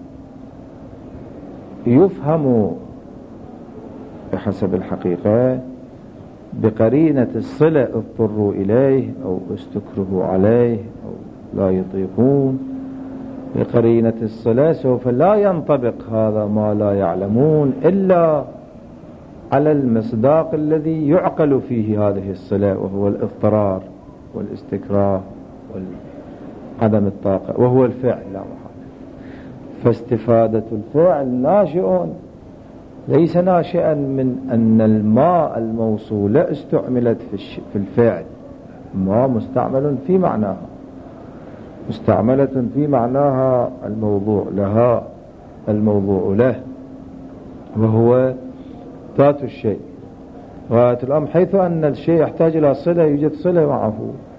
يفهم بحسب الحقيقة بقرينة الصلة اضطروا إليه أو استكرهوا عليه أو لا يطيقون. بقرينة الصلة سوف لا ينطبق هذا ما لا يعلمون إلا على المصداق الذي يعقل فيه هذه الصلة، وهو الاضطرار والاستكراه وعدم الطاقة، وهو الفعل لا محالة. فاستفادة الفعل ناشئ ليس ناشئا من أن الماء الموصولة استعملت في الفعل، ما مستعمل في معناها، مستعملة في معناها الموضوع لها الموضوع له، وهو ذات الشيء غاية الأمر، حيث أن الشيء يحتاج إلى صلة يوجد صلة معه.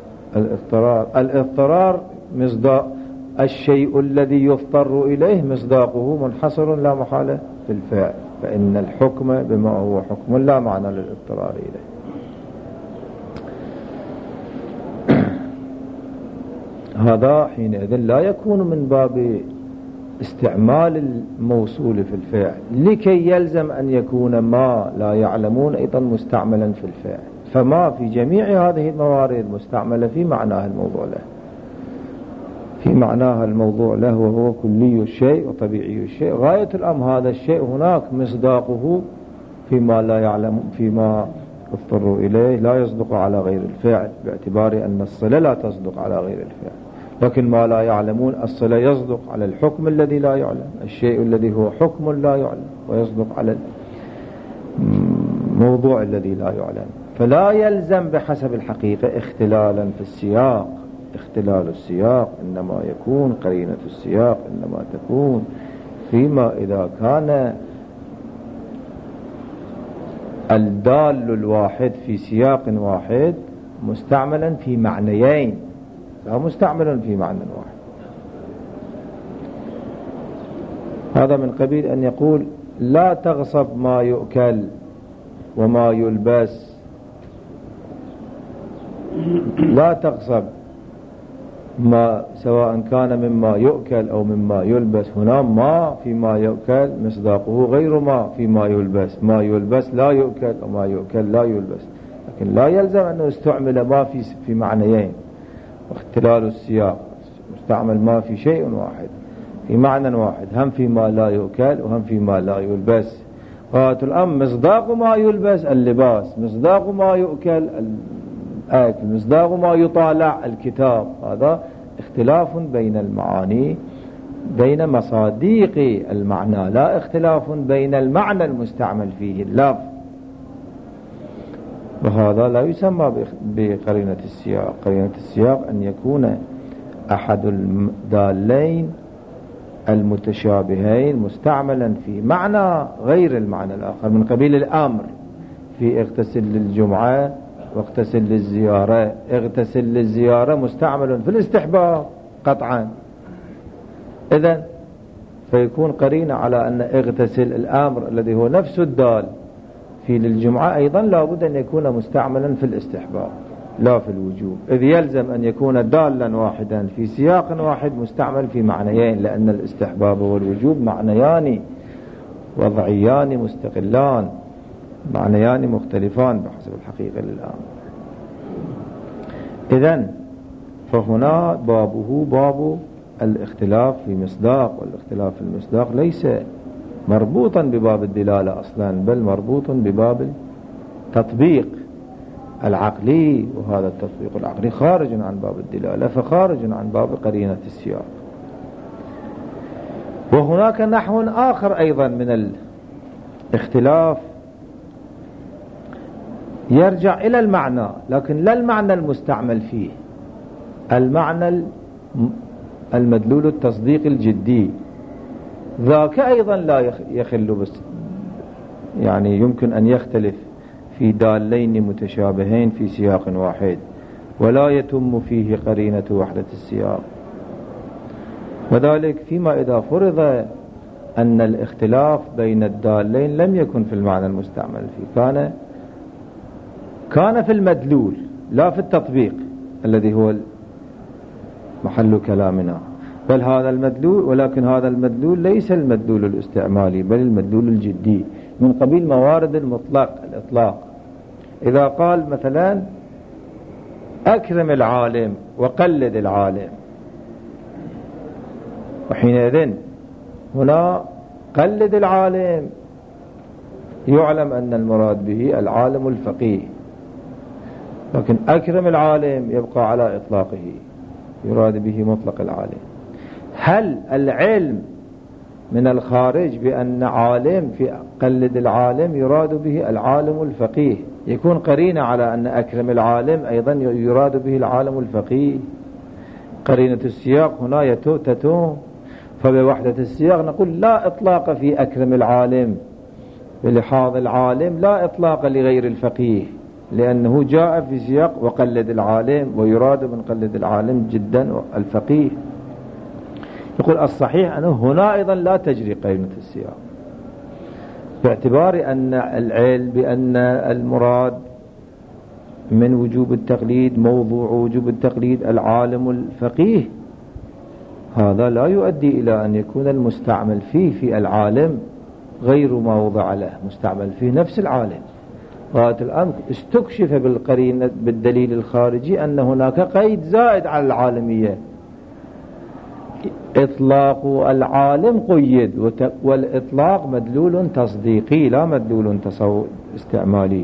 الاضطرار مصداق الشيء الذي يضطر إليه مصداقه منحصر لا محالة في الفعل، فإن الحكم بما هو حكم لا معنى للاضطرار إليه. هذا حينئذ لا يكون من باب استعمال الموصول في الفعل، لكي يلزم أن يكون ما لا يعلمون أيضا مستعملا في الفعل. فما في جميع هذه الموارد مستعملة في معناها الموضوع له، في معناها الموضوع له، وهو كلي الشيء وطبيعي الشيء. غاية الأمر هذا الشيء هناك مصداقه فيما لا يعلم، فيما اضطروا إليه لا يصدق على غير الفعل، باعتبار أن الصلة لا تصدق على غير الفعل. لكن ما لا يعلمون الصلة يصدق على الحكم الذي لا يعلم، الشيء الذي هو حكم لا يعلم، ويصدق على الموضوع الذي لا يعلم. فلا يلزم بحسب الحقيقة اختلالا في السياق. اختلال السياق إنما يكون قرينة السياق إنما تكون فيما إذا كان الدال الواحد في سياق واحد مستعملا في معنيين، لا مستعملا في معنى واحد. هذا من قبيل أن يقول لا تغصب ما يؤكل وما يلبس، لا تغصب ما سواء كان مما يؤكل أو مما يلبس. هنا ما فيما يؤكل مصداقه غير ما فيما يلبس، ما يلبس لا يؤكل وما يؤكل لا يلبس، لكن لا يلزم أنه استعمل ما في معنيين. واختلال السياق مستعمل ما في شيء واحد في معنى واحد، هم فيما لا يؤكل وهم فيما لا يلبس. غاية الأمر مصداق ما يلبس اللباس، مصداق ما يؤكل الأكل، مصداق ما يطالع الكتاب. هذا اختلاف بين المعاني بين مصاديق المعنى، لا اختلاف بين المعنى المستعمل فيه اللفظ. وهذا لا يسمى بقرينة السياق. قرينة السياق أن يكون أحد الدالين المتشابهين مستعملا في معنى غير المعنى الآخر، من قبيل الأمر في اغتسل للجمعة واغتسل للزيارة. اغتسل للزيارة مستعمل في الاستحباب قطعا. إذن فيكون قرينة على أن اغتسل الأمر الذي هو نفس الدال في للجمعة أيضا لابد أن يكون مستعملا في الاستحباب لا في الوجوب، إذ يلزم أن يكون دالا واحدا في سياق واحد مستعمل في معنيين، لأن الاستحباب والوجوب معنيان وضعيان مستقلان، معنيان مختلفان بحسب الحقيقة للأمر. إذن فهنا بابه باب الاختلاف في مصداق، والاختلاف في المصداق ليس مربوطا بباب الدلالة أصلا، بل مربوط بباب التطبيق العقلي، وهذا التطبيق العقلي خارج عن باب الدلالة، فخارج عن باب قرينة السياق. وهناك نحو آخر أيضا من الاختلاف يرجع إلى المعنى، لكن لا المعنى المستعمل فيه، المعنى المدلول التصديق الجدي، ذاك أيضا لا يخل بس، يعني يمكن أن يختلف في دالين متشابهين في سياق واحد ولا يتم فيه قرينة وحدة السياق. وذلك فيما إذا فرض أن الاختلاف بين الدالين لم يكن في المعنى المستعمل فيه، كان في المدلول لا في التطبيق الذي هو محل كلامنا، بل هذا المدلول، ولكن هذا المدلول ليس المدلول الاستعمالي بل المدلول الجدي من قبيل موارد الإطلاق. إذا قال مثلا أكرم العالم وقلد العالم، وحينئذ هنا قلد العالم يعلم أن المراد به العالم الفقيه، لكن أكرم العالم يبقى على إطلاقه يراد به مطلق العالم. هل العلم من الخارج بأن عالم في قلد العالم يراد به العالم الفقيه يكون قرينة على أن أكرم العالم أيضا يراد به العالم الفقيه؟ قرينة السياق هنا تتوم، فبوحدة السياق نقول لا إطلاق في أكرم العالم بلحاظ العالم، لا إطلاق لغير الفقيه، لأنه جاء في سياق وقلد العالم ويراد من قلد العالم جدا الفقيه. يقول الصحيح أنه هنا أيضا لا تجري قرينة السياق، باعتبار أن العلم بأن المراد من وجوب التقليد، موضوع وجوب التقليد العالم الفقيه، هذا لا يؤدي إلى أن يكون المستعمل فيه في العالم غير ما وضع له، مستعمل فيه نفس العالم. غاية الأمر استكشف بالقرينة بالدليل الخارجي أن هناك قيد زائد على العالمية، إطلاق العالم قيد، والإطلاق مدلول تصديقي لا مدلول استعمالي.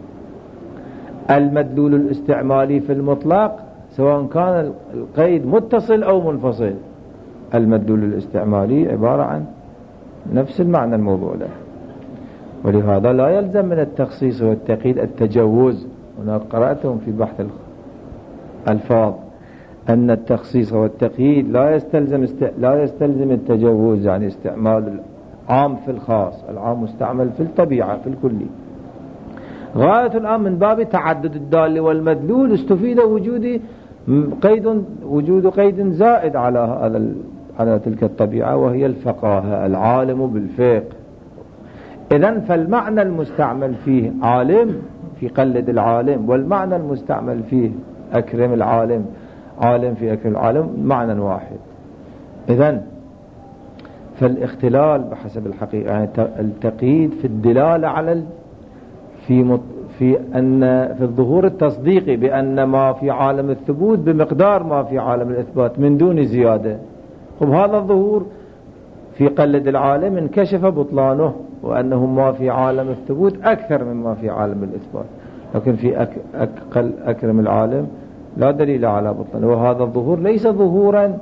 المدلول الاستعمالي في المطلق سواء كان القيد متصل أو منفصل، المدلول الاستعمالي عبارة عن نفس المعنى الموضوع له، ولهذا لا يلزم من التخصيص والتقييد التجوز. هناك قرأتهم في بحث الألفاظ أن التخصيص والتقييد لا يستلزم التجوز، يعني استعمال العام في الخاص، العام مستعمل في الطبيعة في الكلي. غاية الآن من باب تعدد الدال والمدلول استفيد وجود قيد زائد على تلك الطبيعة، وهي الفقاهة، العالم بالفقه. إذن فالمعنى المستعمل فيه عالم في قلد العالم، والمعنى المستعمل فيه أكرم العالم، عالم في أكرم العالم، معنى واحد. إذن فالاختلال بحسب الحقيقة يعني التقييد في الدلالة على في الظهور التصديقي بأن ما في عالم الثبوت بمقدار ما في عالم الإثبات من دون زيادة. هذا الظهور في قلد العالم انكشف بطلانه، وأنه ما في عالم الثبوت أكثر مما في عالم الإثبات، لكن في أكرم العالم لا دليل على بطلانه. وهذا الظهور ليس ظهورا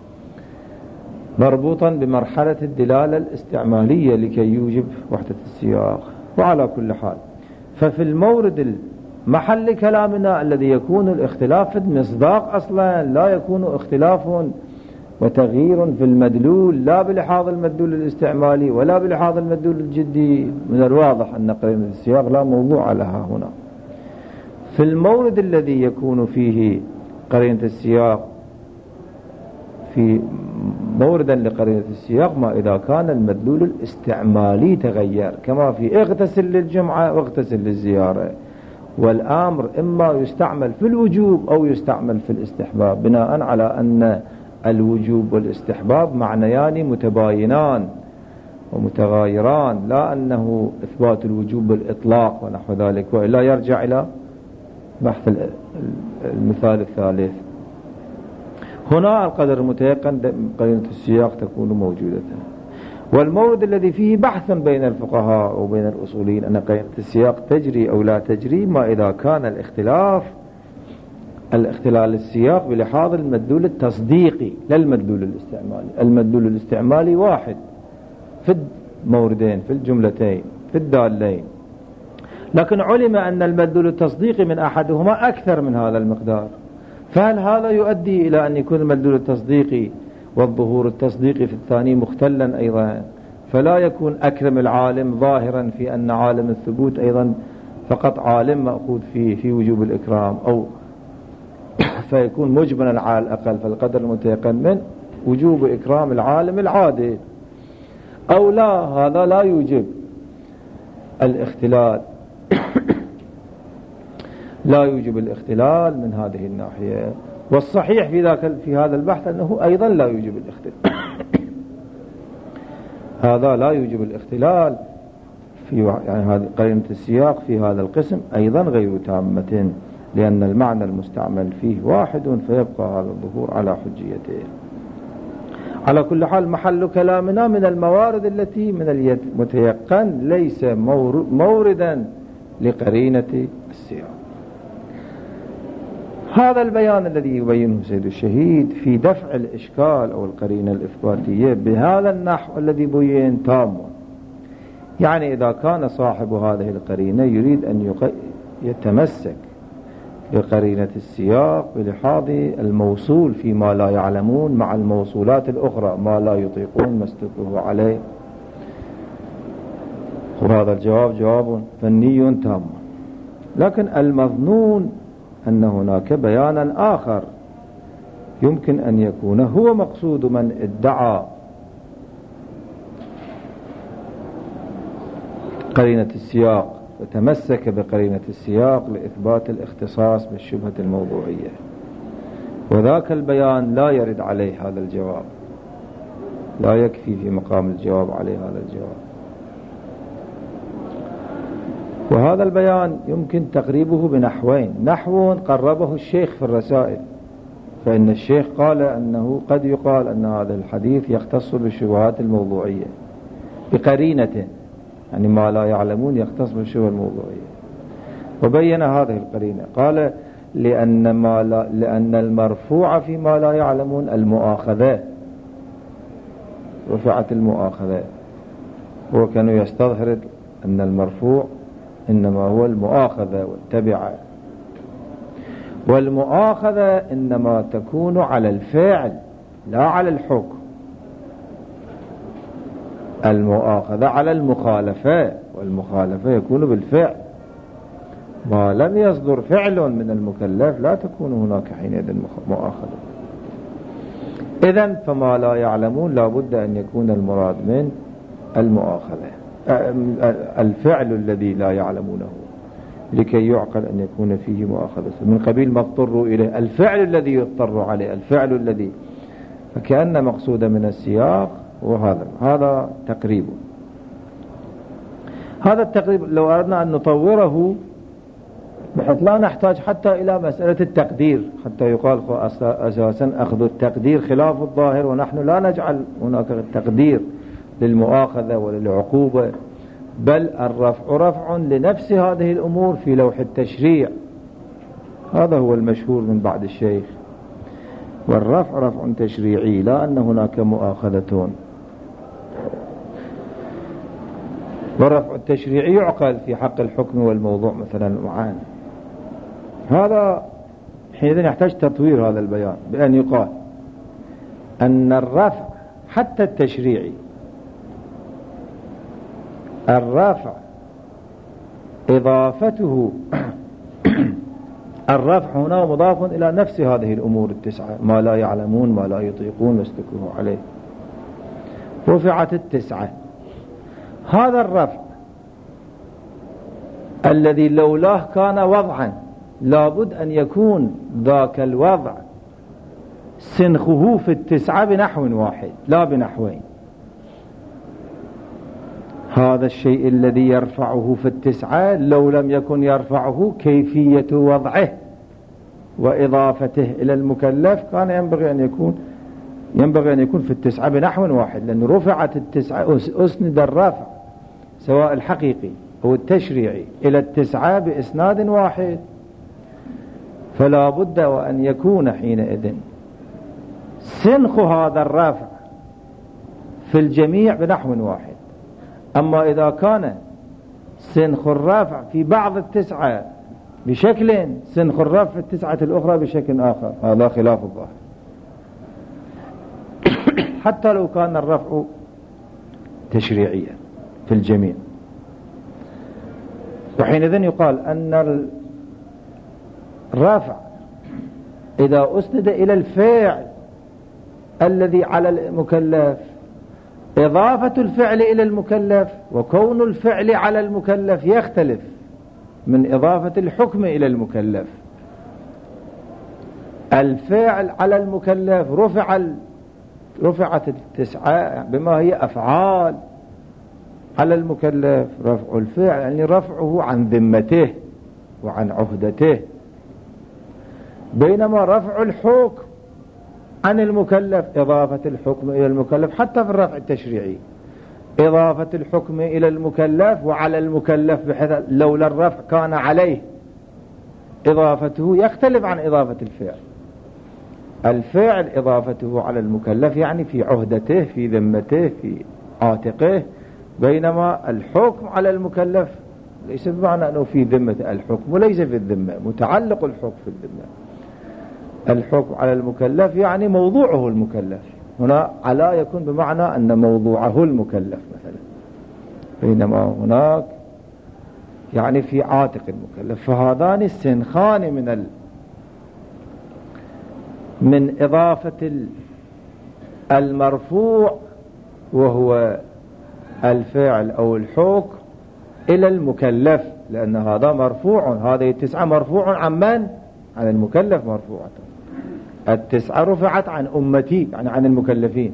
مربوطا بمرحلة الدلالة الاستعمالية لكي يوجب وحدة السياق. وعلى كل حال ففي المورد محل كلامنا الذي يكون الاختلاف في المصداق أصلا لا يكون اختلاف وتغيير في المدلول، لا بلحاظ المدلول الاستعمالي ولا بلحاظ المدلول الجدي. من الواضح أن قرينة السياق لا موضوع لها هنا. في المورد الذي يكون فيه قرينة السياق في موردا لقرينة السياق ما إذا كان المدلول الاستعمالي تغير، كما في اغتسل للجمعة واغتسل للزيارة، والأمر إما يستعمل في الوجوب أو يستعمل في الاستحباب، بناء على أن الوجوب والاستحباب معنيان متباينان ومتغايران، لا أنه إثبات الوجوب بالإطلاق ونحو ذلك، وإلا يرجع إلى بحث المثال الثالث. هنا القدر المتيقن قرينة السياق تكون موجودة. والمورد الذي فيه بحث بين الفقهاء وبين الأصوليين أن قرينة السياق تجري أو لا تجري، ما إذا كان الاختلال السياق بلحاظ المدلول التصديقي لا المدلول الاستعمالي. المدلول الاستعمالي واحد في الموردين في الجملتين في الدالين، لكن علم أن المدلول التصديقي من أحدهما أكثر من هذا المقدار، فهل هذا يؤدي إلى أن يكون المدلول التصديقي والظهور التصديقي في الثاني مختلا أيضا، فلا يكون أكرم العالم ظاهرا في أن عالم الثبوت أيضا فقط عالم مأخوذ في وجوب الإكرام، أو فيكون مجبنا على الأقل فالقدر المتيقن من وجوب إكرام العالم العادي، أو لا هذا لا يوجب الاختلال لا يوجب الاختلال من هذه الناحية. والصحيح في هذا البحث أنه أيضا لا يوجب الاختلال هذا لا يوجب الاختلال يعني هذه قرينة السياق في هذا القسم أيضا غير تامة، لأن المعنى المستعمل فيه واحد فيبقى هذا الظهور على حجيته. على كل حال محل كلامنا من الموارد التي من المتيقن ليس موردا لقرينة السياق. هذا البيان الذي يبينه سيد الشهيد في دفع الإشكال أو القرينة الإثباتية بهذا النحو الذي بين تام، يعني إذا كان صاحب هذه القرينة يريد أن يتمسك بقرينة السياق بلحاظ الموصول فيما لا يعلمون مع الموصولات الأخرى ما لا يطيقون مسلكه عليه، وهذا الجواب جواب فني تام. لكن المظنون أن هناك بيانا آخر يمكن أن يكون هو مقصود من ادعى قرينة السياق وتمسك بقرينة السياق لإثبات الاختصاص بالشبهة الموضوعية، وذاك البيان لا يرد عليه هذا الجواب، لا يكفي في مقام الجواب عليه هذا الجواب. وهذا البيان يمكن تقريبه بنحوين: نحو قربه الشيخ في الرسائل، فإن الشيخ قال أنه قد يقال أن هذا الحديث يختص بالشبهات الموضوعية بقرينة، يعني ما لا يعلمون يختص بالشبهة الموضوعية، وبين هذه القرينة قال لأن المرفوع فيما لا يعلمون المؤاخذة، رفعت المؤاخذة، هو كانوا يستظهر أن المرفوع إنما هو المؤاخذة والتبعة، والمؤاخذة إنما تكون على الفعل لا على الحكم، المؤاخذة على المخالفة، والمخالفة يكون بالفعل، ما لم يصدر فعل من المكلف لا تكون هناك حينئذ مؤاخذة. إذن فما لا يعلمون لا بد أن يكون المراد من المؤاخذة الفعل الذي لا يعلمونه، لكي يعقل أن يكون فيه مؤاخذة من قبيل ما اضطروا إليه، الفعل الذي يضطر عليه، الفعل الذي، فكأن مقصود من السياق وهذا تقريب. هذا التقريب لو أردنا أن نطوره بحيث لا نحتاج حتى إلى مسألة التقدير، حتى يقال أساسا أخذ التقدير خلاف الظاهر، ونحن لا نجعل هناك تقدير للمؤاخذة وللعقوبة، بل الرفع رفع لنفس هذه الأمور في لوح التشريع، هذا هو المشهور من بعد الشيخ، والرفع رفع تشريعي لا أن هناك مؤاخذة. والرفع التشريعي يعقل في حق الحكم والموضوع مثلا معان. هذا حينئذ يحتاج تطوير هذا البيان بأن يقال أن الرفع حتى التشريعي، الرفع إضافته الرفع هنا مضاف إلى نفس هذه الأمور التسعة، ما لا يعلمون، ما لا يطيقون، ما استكرهوا عليه. رفعت التسعة. هذا الرفع الذي لولاه كان وضعا، لابد أن يكون ذاك الوضع سنخه في التسعة بنحو واحد لا بنحوين. هذا الشيء الذي يرفعه في التسعة لو لم يكن يرفعه كيفية وضعه وإضافته إلى المكلف كان ينبغي أن يكون في التسعة بنحو واحد، لأن رفعت التسعة، أسند الرفع سواء الحقيقي أو التشريعي إلى التسعة بإسناد واحد، فلا بد وأن يكون حينئذ سنخ هذا الرفع في الجميع بنحو واحد. أما إذا كان سنخ الرفع في بعض التسعة بشكل، سنخ الرفع في التسعة الأخرى بشكل آخر، هذا خلاف الظاهر. حتى لو كان الرفع تشريعيا في الجميع، وحينئذ يقال أن الرفع إذا أسند إلى الفعل الذي على المكلف، إضافة الفعل إلى المكلف وكون الفعل على المكلف يختلف من إضافة الحكم إلى المكلف. الفعل على المكلف رفعت التسعة بما هي أفعال على المكلف، رفع الفعل يعني رفعه عن ذمته وعن عهدته، بينما رفع الحكم عن المكلف إضافة الحكم إلى المكلف. حتى في الرفع التشريعي إضافة الحكم إلى المكلف وعلى المكلف، بحيث لولا الرفع كان عليه إضافته يختلف عن إضافة الفعل. الفعل إضافته على المكلف يعني في عهدته، في ذمته، في عاتقه، بينما الحكم على المكلف ليس بمعنى أنه في ذمة الحكم وليس في الذمة، متعلق الحكم في الذمة. الحكم على المكلف يعني موضوعه المكلف، هنا على يكون بمعنى أن موضوعه المكلف مثلا، بينما هناك يعني في عاتق المكلف. فهذان السنخان من إضافة المرفوع وهو الفعل أو الحكم إلى المكلف، لأن هذا مرفوع، هذه التسعة مرفوع عن من؟ عن المكلف مرفوعة. التسعة رفعت عن أمتي يعني عن المكلفين،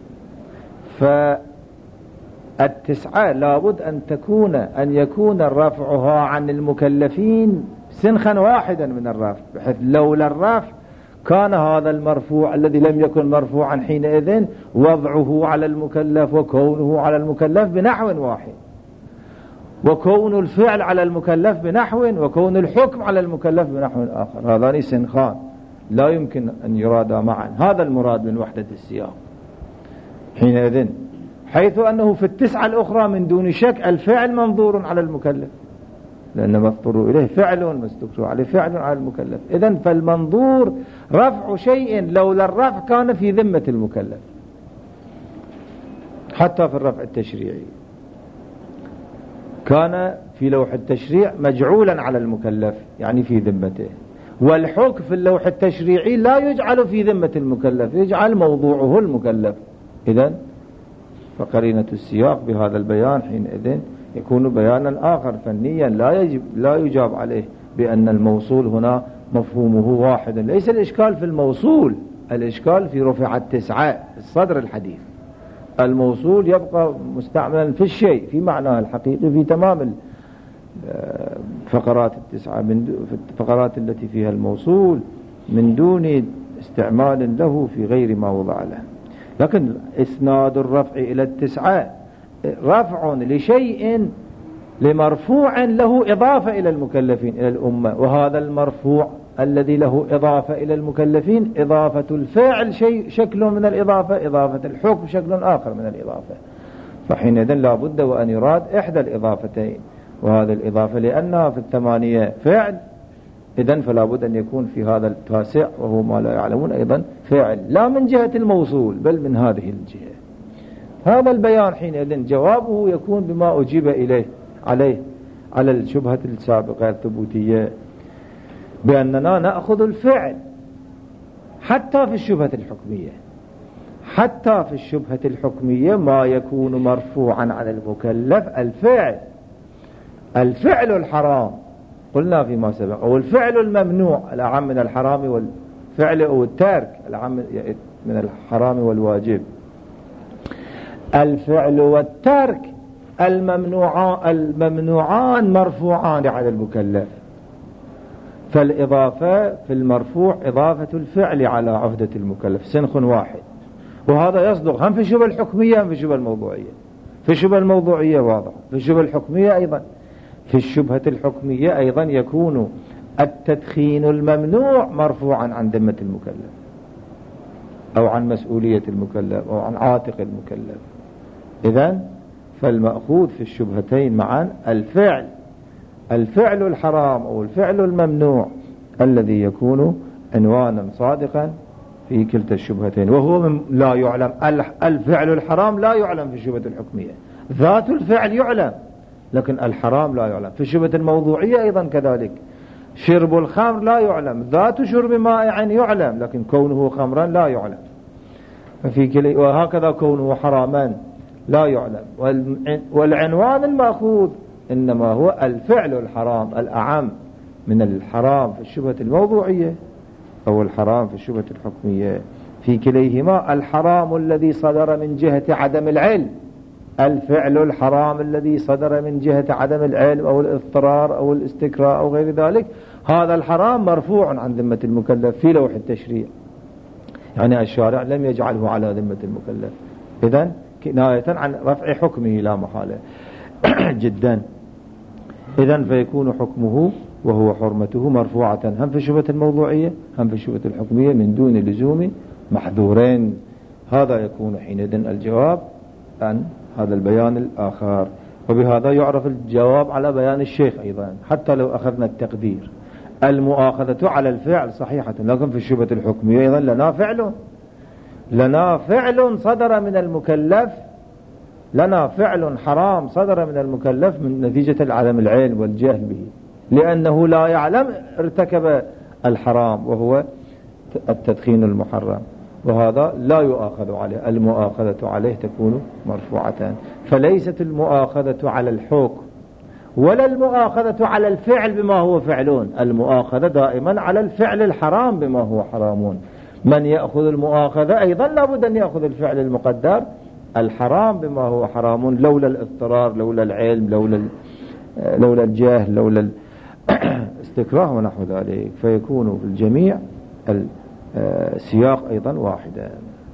فالتسعة لابد أن يكون رفعها عن المكلفين سنخا واحدا من الرفع، بحيث لولا الرفع كان هذا المرفوع الذي لم يكن مرفوعا حينئذ وضعه على المكلف وكونه على المكلف بنحو واحد، وكون الفعل على المكلف بنحو، وكون الحكم على المكلف بنحو آخر. هذان سنخان لا يمكن أن يرادا معا. هذا المراد من وحدة السياق حينئذ، حيث أنه في التسعة الأخرى من دون شك الفعل منظور على المكلف، لأن ما اضطروا إليه فعل، ما استكروا عليه فعل على المكلف. إذن فالمنظور رفع شيء لولا الرفع كان في ذمة المكلف. حتى في الرفع التشريعي كان في لوح التشريع مجعولا على المكلف يعني في ذمته، والحكم في اللوح التشريعي لا يجعل في ذمة المكلف، يجعل موضوعه المكلف. إذن فقرينة السياق بهذا البيان حينئذ يكون بيانا آخر فنيا لا يجاب عليه بأن الموصول هنا مفهومه واحد. ليس الإشكال في الموصول، الإشكال في رفع التسعة في الصدر الحديث. الموصول يبقى مستعملا في الشيء في معناه الحقيقي في تمام فقرات التسعة، في الفقرات التي فيها الموصول من دون استعمال له في غير ما وضع له. لكن إسناد الرفع إلى التسعة رفع لشيء لمرفوع له إضافة إلى المكلفين إلى الأمة، وهذا المرفوع الذي له إضافة إلى المكلفين إضافة الفاعل شكل من الإضافة، إضافة الحكم شكل آخر من الإضافة. فحينئذ لا بد وأن يراد إحدى الإضافتين، وهذا الإضافة لأنها في الثمانية فعل، إذن فلا بد أن يكون في هذا التاسع وهو ما لا يعلمون أيضا فعل، لا من جهة الموصول بل من هذه الجهة. هذا البيان حينئذ جوابه يكون بما أجيب عليه على الشبهة السابقة الثبوتية، بأننا نأخذ الفعل حتى في الشبهة الحكمية. حتى في الشبهة الحكمية ما يكون مرفوعا على المكلف الفعل الحرام قلنا فيما سبق، أو الفعل الممنوع الأعم من الحرام والفعل، أو الترك الأعم من الحرام والواجب. الفعل والترك الممنوعان مرفوعان على المكلف، فالإضافة في المرفوع إضافة الفعل على عهدة المكلف سنخ واحد. وهذا يصدق هم في الشبهة الحكمية هم في الشبهة الموضوعية. في الشبهة الموضوعية واضح، في الشبهة الحكمية أيضا. في الشبهة الحكمية أيضا يكون التدخين الممنوع مرفوعا عن ذمة المكلف، أو عن مسؤولية المكلف، أو عن عاتق المكلف. إذن فالمأخوذ في الشبهتين معا الفعل الحرام أو الفعل الممنوع الذي يكون عنوانا صادقا في كلتا الشبهتين، وهو لا يعلم. الفعل الحرام لا يعلم في الشبهة الحكمية، ذات الفعل يعلم لكن الحرام لا يعلم. في الشبهة الموضوعية أيضا كذلك، شرب الخمر لا يعلم، ذات شرب مائع يعلم لكن كونه خمرا لا يعلم. وهكذا كونه حراما لا يعلم. والعنوان المأخوذ إنما هو الفعل الحرام الأعم من الحرام في الشبهة الموضوعية أو الحرام في الشبهة الحكمية. في كليهما الحرام الذي صدر من جهة عدم العلم، الفعل الحرام الذي صدر من جهة عدم العلم أو الاضطرار أو الاستكراء أو غير ذلك، هذا الحرام مرفوع عن ذمة المكلف في لوح التشريع، يعني الشارع لم يجعله على ذمة المكلف. إذن كناية عن رفع حكمه لا محالة جدا. إذن فيكون حكمه وهو حرمته مرفوعة هم في الشبهة الموضوعية هم في الشبهة الحكمية من دون لزوم محذورين. هذا يكون حينئذ الجواب عن هذا البيان الآخر. وبهذا يعرف الجواب على بيان الشيخ أيضا. حتى لو أخذنا التقدير المؤاخذة على الفعل صحيحة، لكن في الشبهة الحكمية أيضا لنا فعل صدر من المكلف، لنا فعل حرام صدر من المكلف من نتيجة عدم العلم والجهل به، لأنه لا يعلم ارتكب الحرام وهو التدخين المحرم، وهذا لا يؤاخذ عليه. المؤاخذة عليه تكون مرفوعة. فليست المؤاخذة على الحكم ولا المؤاخذة على الفعل بما هو فعلون، المؤاخذة دائما على الفعل الحرام بما هو حرامون. من يأخذ المؤاخذة أيضا لابد أن يأخذ الفعل المقدر الحرام بما هو حرام، لولا الاضطرار، لولا العلم، لولا الجهل، لولا الاستكراه ونحو ذلك. فيكون في الجميع السياق أيضا واحدا.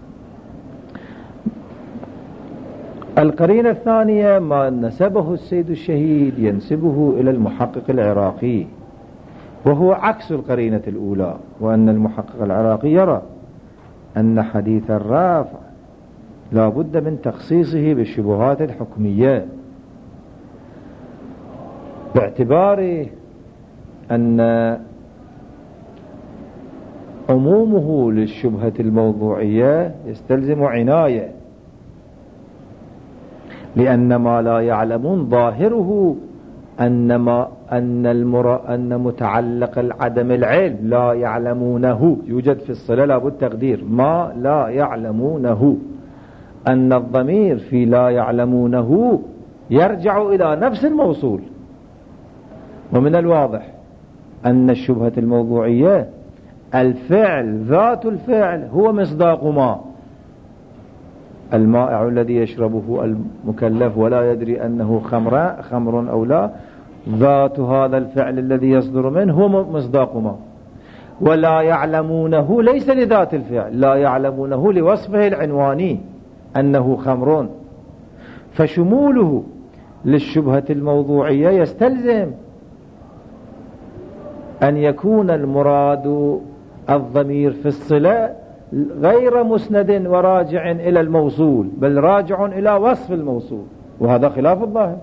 القرينة الثانية ما نسبه السيد الشهيد ينسبه إلى المحقق العراقي، وهو عكس القرينة الأولى، وأن المحقق العراقي يرى أن حديث الرافع لا بد من تخصيصه بالشبهات الحكمية، باعتبار أن عمومه للشبهة الموضوعية يستلزم عناية، لأن ما لا يعلمون ظاهره أن متعلق العدم العلم لا يعلمونه يوجد في الصلة، لابد تقدير ما لا يعلمونه، أن الضمير في لا يعلمونه يرجع إلى نفس الموصول. ومن الواضح أن الشبهة الموضوعية الفعل ذات الفعل هو مصداق ما، المائع الذي يشربه المكلف ولا يدري أنه خمر أو لا، ذات هذا الفعل الذي يصدر منه هو مصداق ما. ولا يعلمونه ليس لذات الفعل، لا يعلمونه لوصفه العنواني أنه خمر. فشموله للشبهة الموضوعية يستلزم أن يكون المراد الضمير في الصلة غير مسند وراجع إلى الموصول، بل راجع إلى وصف الموصول، وهذا خلاف الظاهر.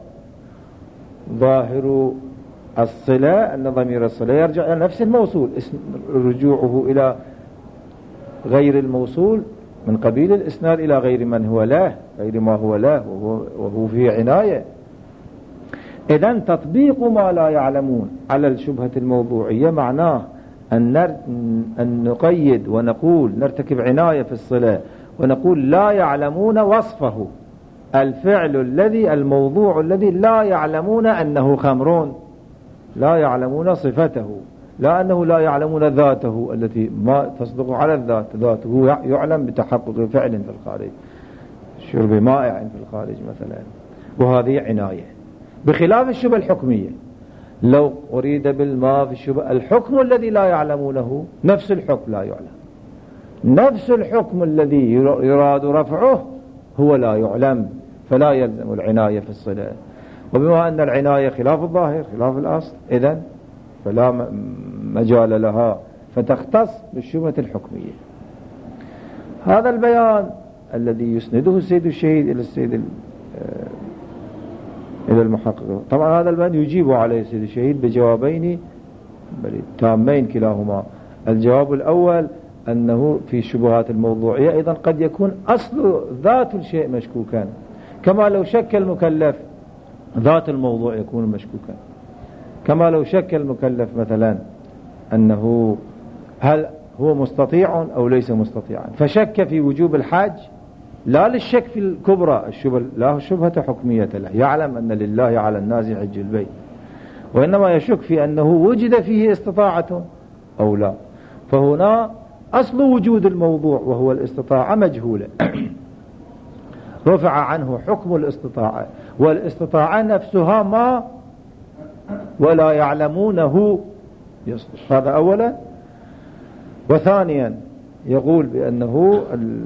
ظاهر الصلة أن ضمير الصلة يرجع إلى نفس الموصول، رجوعه إلى غير الموصول من قبيل الإسناد إلى غير من هو له، غير ما هو له، وهو في عناية. إذن تطبيق ما لا يعلمون على الشبهة الموضوعية معناه أن نقيد ونقول نرتكب عناية في الصلة ونقول لا يعلمون وصفه، الفعل الذي الموضوع الذي لا يعلمون أنه خمر، لا يعلمون صفته، لا أنه لا يعلمون ذاته التي ما تصدق على الذات، ذاته يعلم بتحقق فعل في الخارج، شرب مائع في الخارج مثلا، وهذه عناية. بخلاف الشبه الحكمية، لو أريد بالماء في الشبه الحكم الذي لا يعلمونه نفس الحكم لا يعلم، نفس الحكم الذي يراد رفعه هو لا يعلم، فلا يلزم العناية في الصلاة. وبما أن العناية خلاف الظاهر خلاف الأصل، إذن فلا مجال لها، فتختص بالشبهة الحكمية. هذا البيان الذي يسنده السيد الشهيد إلى المحقق، طبعا هذا البيان يجيب عليه السيد الشهيد بجوابين بل تامين كلاهما. الجواب الأول أنه في الشبهات الموضوعية أيضا قد يكون أصل ذات الشيء مشكوكا، كما لو شك المكلف ذات الموضوع يكون مشكوكا، كما لو شك المكلف مثلا أنه هل هو مستطيع أو ليس مستطيعا، فشك في وجوب الحج لا للشك في الكبرى الشبهة، لا شبهة حكمية له، يعلم أن لله على الناس حج البيت، وإنما يشك في أنه وجد فيه استطاعة أو لا، فهنا أصل وجود الموضوع وهو الاستطاعة مجهولة رفع عنه حكم الاستطاعة، والاستطاعة نفسها ما ولا يعلمونه يصدق. هذا أولا. وثانيا يقول بأنه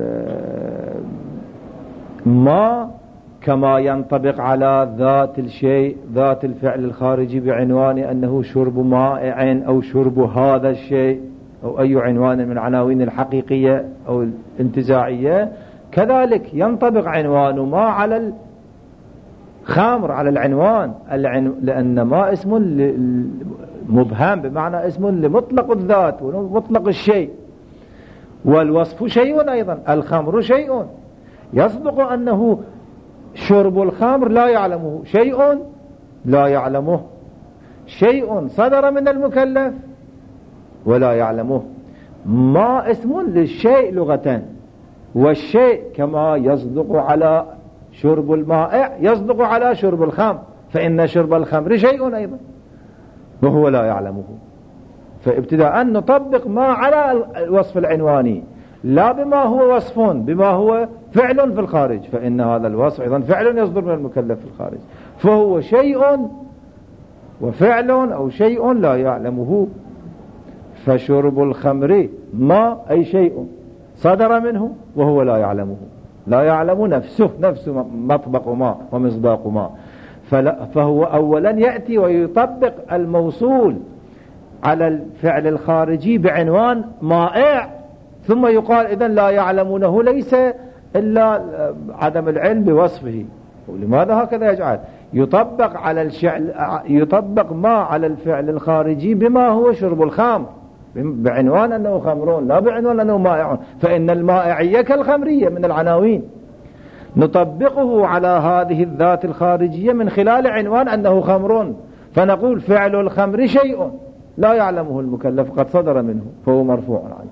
ما كما ينطبق على ذات الشيء ذات الفعل الخارجي بعنوان أنه شرب مائع أو شرب هذا الشيء أو أي عنوان من عناوين الحقيقية أو الانتزاعية، كذلك ينطبق عنوان ما على الخمر، على العنوان، لأن ما اسم مبهم بمعنى اسم لمطلق الذات ومطلق الشيء، والوصف شيء أيضا، الخمر شيء، يصدق أنه شرب الخمر لا يعلمه شيء، لا يعلمه شيء صدر من المكلف ولا يعلمه، ما اسم للشيء لغة، والشيء كما يصدق على شرب المائع يصدق على شرب الخمر، فإن شرب الخمر شيء أيضا وهو لا يعلمه. فابتداء نطبق ما على الوصف العنواني لا بما هو وصف بما هو فعل في الخارج، فإن هذا الوصف أيضا فعل يصدر من المكلف في الخارج، فهو شيء وفعل أو شيء لا يعلمه. فشرب الخمر ما أي شيء صدر منه وهو لا يعلمه، لا يعلم نفسه، نفس مطبق ما ومصداق ما، فهو أولا يأتي ويطبق الموصول على الفعل الخارجي بعنوان مائع، ثم يقال إذن لا يعلمونه ليس إلا عدم العلم بوصفه. ولماذا هكذا يجعل يطبق على يطبق ما على الفعل الخارجي بما هو شرب الخمر بعنوان أنه خمرون لا بعنوان أنه مائع، فإن المائعية كالخمرية من العناوين، نطبقه على هذه الذات الخارجية من خلال عنوان أنه خمرون، فنقول فعل الخمر شيء لا يعلمه المكلف قد صدر منه فهو مرفوع عنه.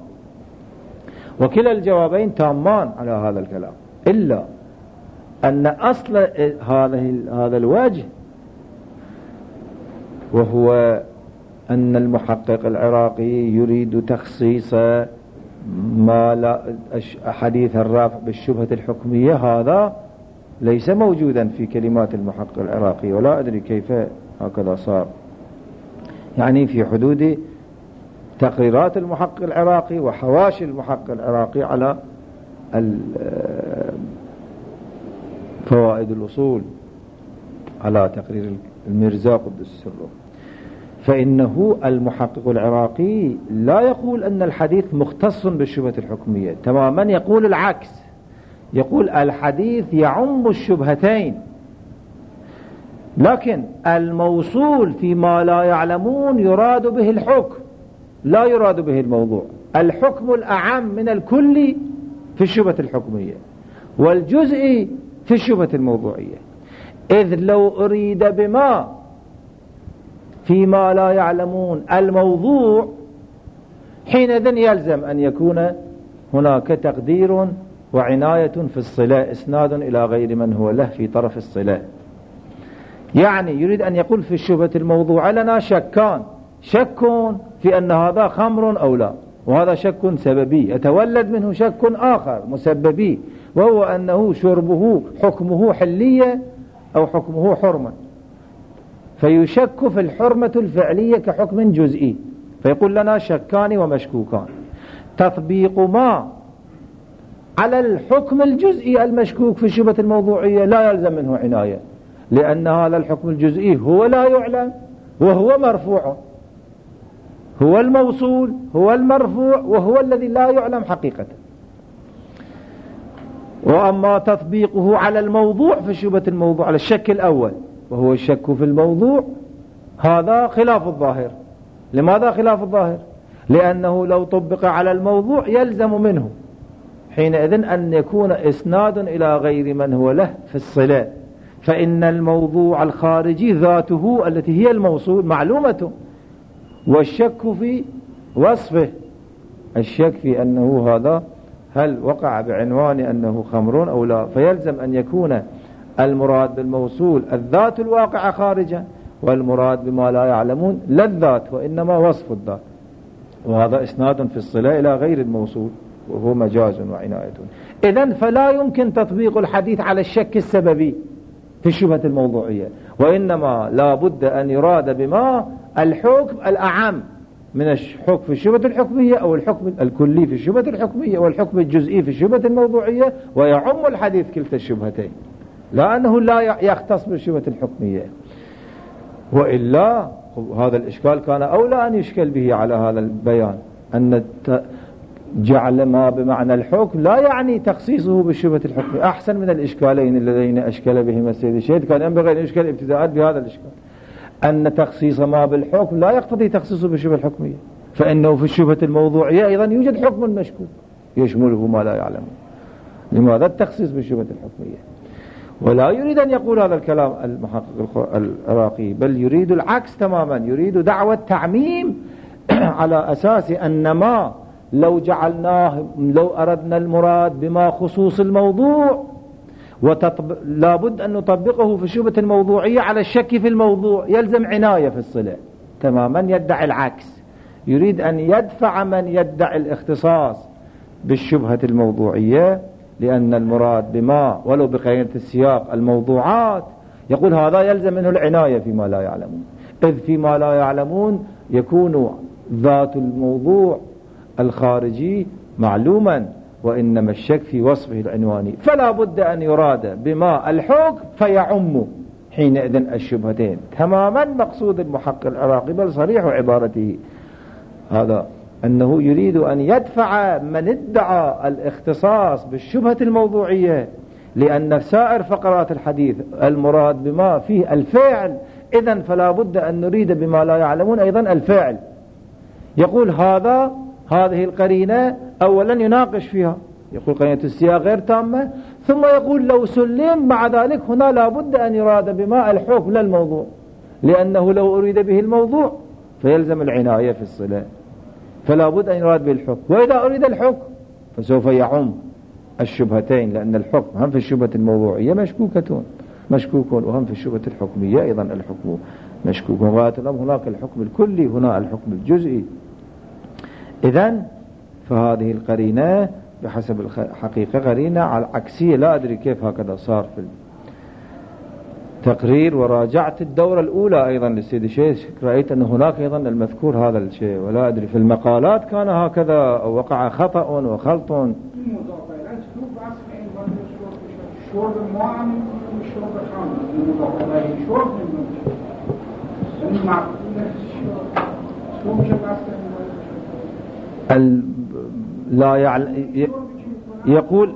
وكلا الجوابين تامان على هذا الكلام، إلا أن أصل هذا الوجه وهو أن المحقق العراقي يريد تخصيص ما لا حديث الرافع بالشبهة الحكمية، هذا ليس موجودا في كلمات المحقق العراقي، ولا أدري كيف هكذا صار، يعني في حدود تقريرات المحقق العراقي وحواشي المحقق العراقي على فوائد الأصول على تقرير المرزا قدس سره. فإنه المحقق العراقي لا يقول أن الحديث مختص بالشبهة الحكمية، تماما يقول العكس، يقول الحديث يعم الشبهتين، لكن الموصول فيما لا يعلمون يراد به الحكم لا يراد به الموضوع، الحكم الأعم من الكل في الشبهة الحكمية والجزء في الشبهة الموضوعية، إذ لو أريد بما فيما لا يعلمون الموضوع حينئذ يلزم أن يكون هناك تقدير وعناية في الصلة، إسناد إلى غير من هو له في طرف الصلة. يعني يريد أن يقول في الشبهة الموضوع لنا شكان، شك في أن هذا خمر أو لا، وهذا شك سببي يتولد منه شك آخر مسببي، وهو أنه شربه حكمه حلية أو حكمه حرمة، فيشك في الحرمة الفعلية كحكم جزئي، فيقول لنا شكان ومشكوكان. تطبيق ما على الحكم الجزئي المشكوك في الشبهة الموضوعية لا يلزم منه عناية، لأن هذا الحكم الجزئي هو لا يعلم وهو مرفوع، هو الموصول هو المرفوع وهو الذي لا يعلم حقيقة. وأما تطبيقه على الموضوع في الشبهة الموضوع على الشك الأول وهو الشك في الموضوع، هذا خلاف الظاهر. لماذا خلاف الظاهر؟ لأنه لو طبق على الموضوع يلزم منه حينئذ أن يكون إسناد إلى غير من هو له في الصلة، فإن الموضوع الخارجي ذاته التي هي الموصول معلومة، والشك في وصفه، الشك في أنه هذا هل وقع بعنوان أنه خمر أو لا، فيلزم أن يكون المراد بالموصول الذات الواقعة خارجا، والمراد بما لا يعلمون لا الذات وإنما وصف الذات، وهذا إسناد في الصلة إلى غير الموصول وهو مجاز وعناية. إذن فلا يمكن تطبيق الحديث على الشك السببي في الشبهة الموضوعية، وإنما لا بد أن يراد بما الحكم الأعم من الحكم في الشبهة الحكمية أو الحكم الكلي في الشبهة الحكمية والحكم الجزئي في الشبهة الموضوعية، ويعم الحديث كلتا الشبهتين، لا أنه لا يختص بالشبهة الحكمية، وإلا هذا الإشكال كان أولى أن يشكل به على هذا البيان، أن جعل ما بمعنى الحكم لا يعني تخصيصه بالشبهة الحكمية، أحسن من الإشكالين اللذين أشكل بهما السيد الشهيد. كان ينبغي أن يشكل ابتداء بهذا الإشكال، أن تخصيص ما بالحكم لا يقتضي تخصيصه بالشبهة الحكمية، فإنه في الشبهة الموضوعية أيضا يوجد حكم مشكوك يشمله ما لا يعلمه. لماذا التخصيص بالشبهة الحكمية؟ ولا يريد أن يقول هذا الكلام المحقق العراقي، بل يريد العكس تماما، يريد دعوة تعميم على أساس أن ما لو أردنا المراد بما خصوص الموضوع لابد أن نطبقه في الشبهة الموضوعية على الشك في الموضوع، يلزم عناية في الصلة. تماما يدعي العكس، يريد أن يدفع من يدعي الاختصاص بالشبهة الموضوعية، لأن المراد بما ولو بقينة السياق الموضوعات، يقول هذا يلزم منه العناية فيما لا يعلمون، إذ فيما لا يعلمون يكون ذات الموضوع الخارجي معلوما، وإنما الشك في وصفه العنواني، فلا بد أن يراد بما الحكم فيعم حينئذ الشبهتين. تماما مقصود المحقق العراقي بل صريح عبارته هذا، أنه يريد أن يدفع من ادعى الاختصاص بالشبهة الموضوعية، لأن سائر فقرات الحديث المراد بما فيه الفعل، إذن فلا بد أن نريد بما لا يعلمون أيضا الفعل. يقول هذه القرينة أولا يناقش فيها، يقول قرينة السياق غير تامة، ثم يقول لو سلم مع ذلك هنا لا بد أن يراد بما الحكم للموضوع، لأنه لو أريد به الموضوع فيلزم العناية في الصلة، فلا بد أن يراد به الحكم، وإذا أريد الحكم فسوف يعم الشبهتين، لأن الحكم هم في الشبهة الموضوعية مشكوكون، وهم في الشبهة الحكمية أيضا الحكم مشكوك، وغاية الأمر هناك الحكم الكلي هنا الحكم الجزئي. إذن فهذه القرينة بحسب الحقيقة قرينة على عكسية، لا أدري كيف هكذا صار في التقرير، وراجعت الدورة الأولى أيضا للسيد الشيخ، رأيت أن هناك أيضا المذكور هذا الشيء، ولا أدري في المقالات كان هكذا أو وقع خطأ وخلط. لا يقول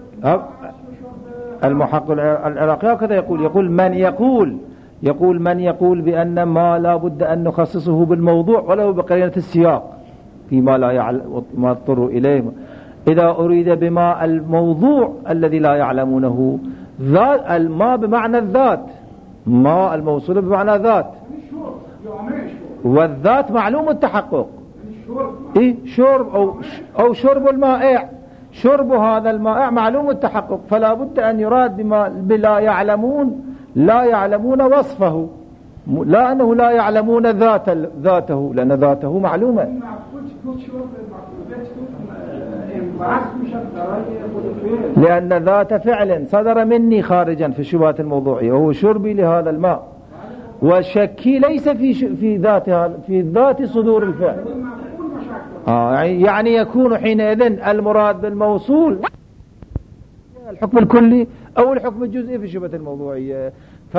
المحقق العراقي هكذا يقول من يقول بأن ما لا بد أن نخصصه بالموضوع ولو بقرينة السياق فيما لا يعلم ما اضطر إليه، إذا أريد بما الموضوع الذي لا يعلمونه ما بمعنى الذات، ما الموصول بمعنى ذات، والذات معلوم التحقق، شرب أو شرب المائع. شرب هذا المائع معلوم التحقق، فلا بد أن يراد بلا يعلمون، لا يعلمون وصفه، لا أنه لا يعلمون ذاته، لأن ذاته معلومة. لأن ذات فعل صدر مني خارجا في الشبهات الموضوعية، وهو شربي لهذا الماء، وشكي ليس في ذات صدور الفعل. يعني يكون حينئذ المراد بالموصول الحكم الكلي أو الحكم الجزئي في الشبهة الموضوعية.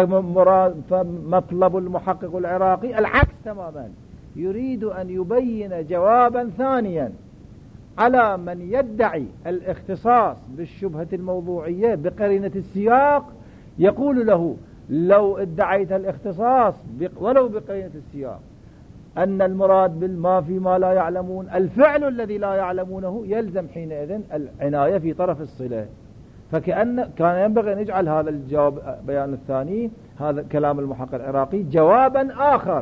فمطلب المحقق العراقي العكس تماما، يريد أن يبين جوابا ثانيا على من يدعي الاختصاص بالشبهة الموضوعية بقرينة السياق. يقول له لو ادعيت الاختصاص ولو بقرينة السياق أن المراد بالما فيما لا يعلمون الفعل الذي لا يعلمونه، يلزم حينئذ العناية في طرف الصلة. فكأن كان ينبغي أن يجعل هذا الجواب بيان الثاني، هذا كلام المحقق العراقي، جوابا آخر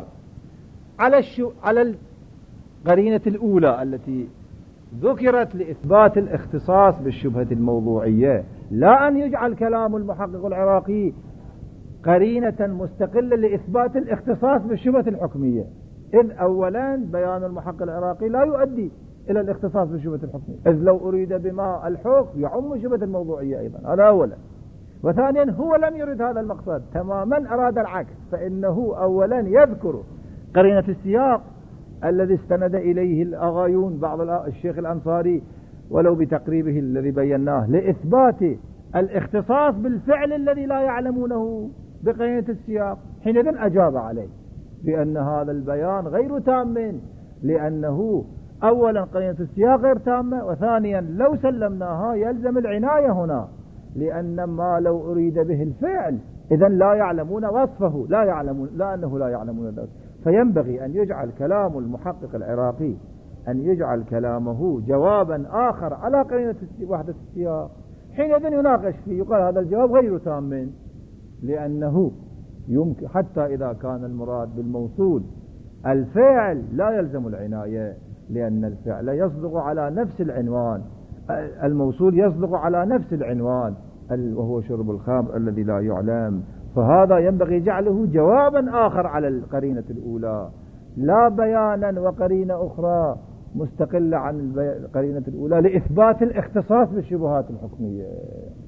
على القرينة الأولى التي ذكرت لإثبات الاختصاص بالشبهة الموضوعية، لا أن يجعل كلام المحقق العراقي قرينة مستقلة لإثبات الاختصاص بالشبهة الحكمية. إذ أولا بيان المحقق العراقي لا يؤدي إلى الاختصاص بالشبهة الحكمية، إذ لو أريد بما الحكم يعم شبهة الموضوعية أيضا، هذا أولا. وثانيا هو لم يرد هذا المقصد تماما، أراد العكس، فإنه أولا يذكر قرينة السياق الذي استند إليه الأغايون بعض الشيخ الأنصاري ولو بتقريبه الذي بيناه لإثبات الاختصاص بالفعل الذي لا يعلمونه بقرينة السياق. حينئذ أجاب عليه بأن هذا البيان غير تام، لأنه أولا قرينة السياق غير تامة، وثانيا لو سلمناها يلزم العناية هنا، لأن ما لو أريد به الفعل إذن لا يعلمون وصفه، لا أنه لا يعلمون ذلك. فينبغي أن يجعل كلام المحقق العراقي أن يجعل كلامه جوابا آخر على قرينة وحدة السياق، حينئذ يناقش فيه، يقال هذا الجواب غير تام، لأنه يمكن حتى إذا كان المراد بالموصول الفعل لا يلزم العناية، لأن الفعل يصدق على نفس العنوان، الموصول يصدق على نفس العنوان وهو شرب الخمر الذي لا يعلم. فهذا ينبغي جعله جوابا آخر على القرينة الأولى، لا بيانا وقرينة أخرى مستقلة عن القرينة الأولى لإثبات الاختصاص بالشبهات الحكمية.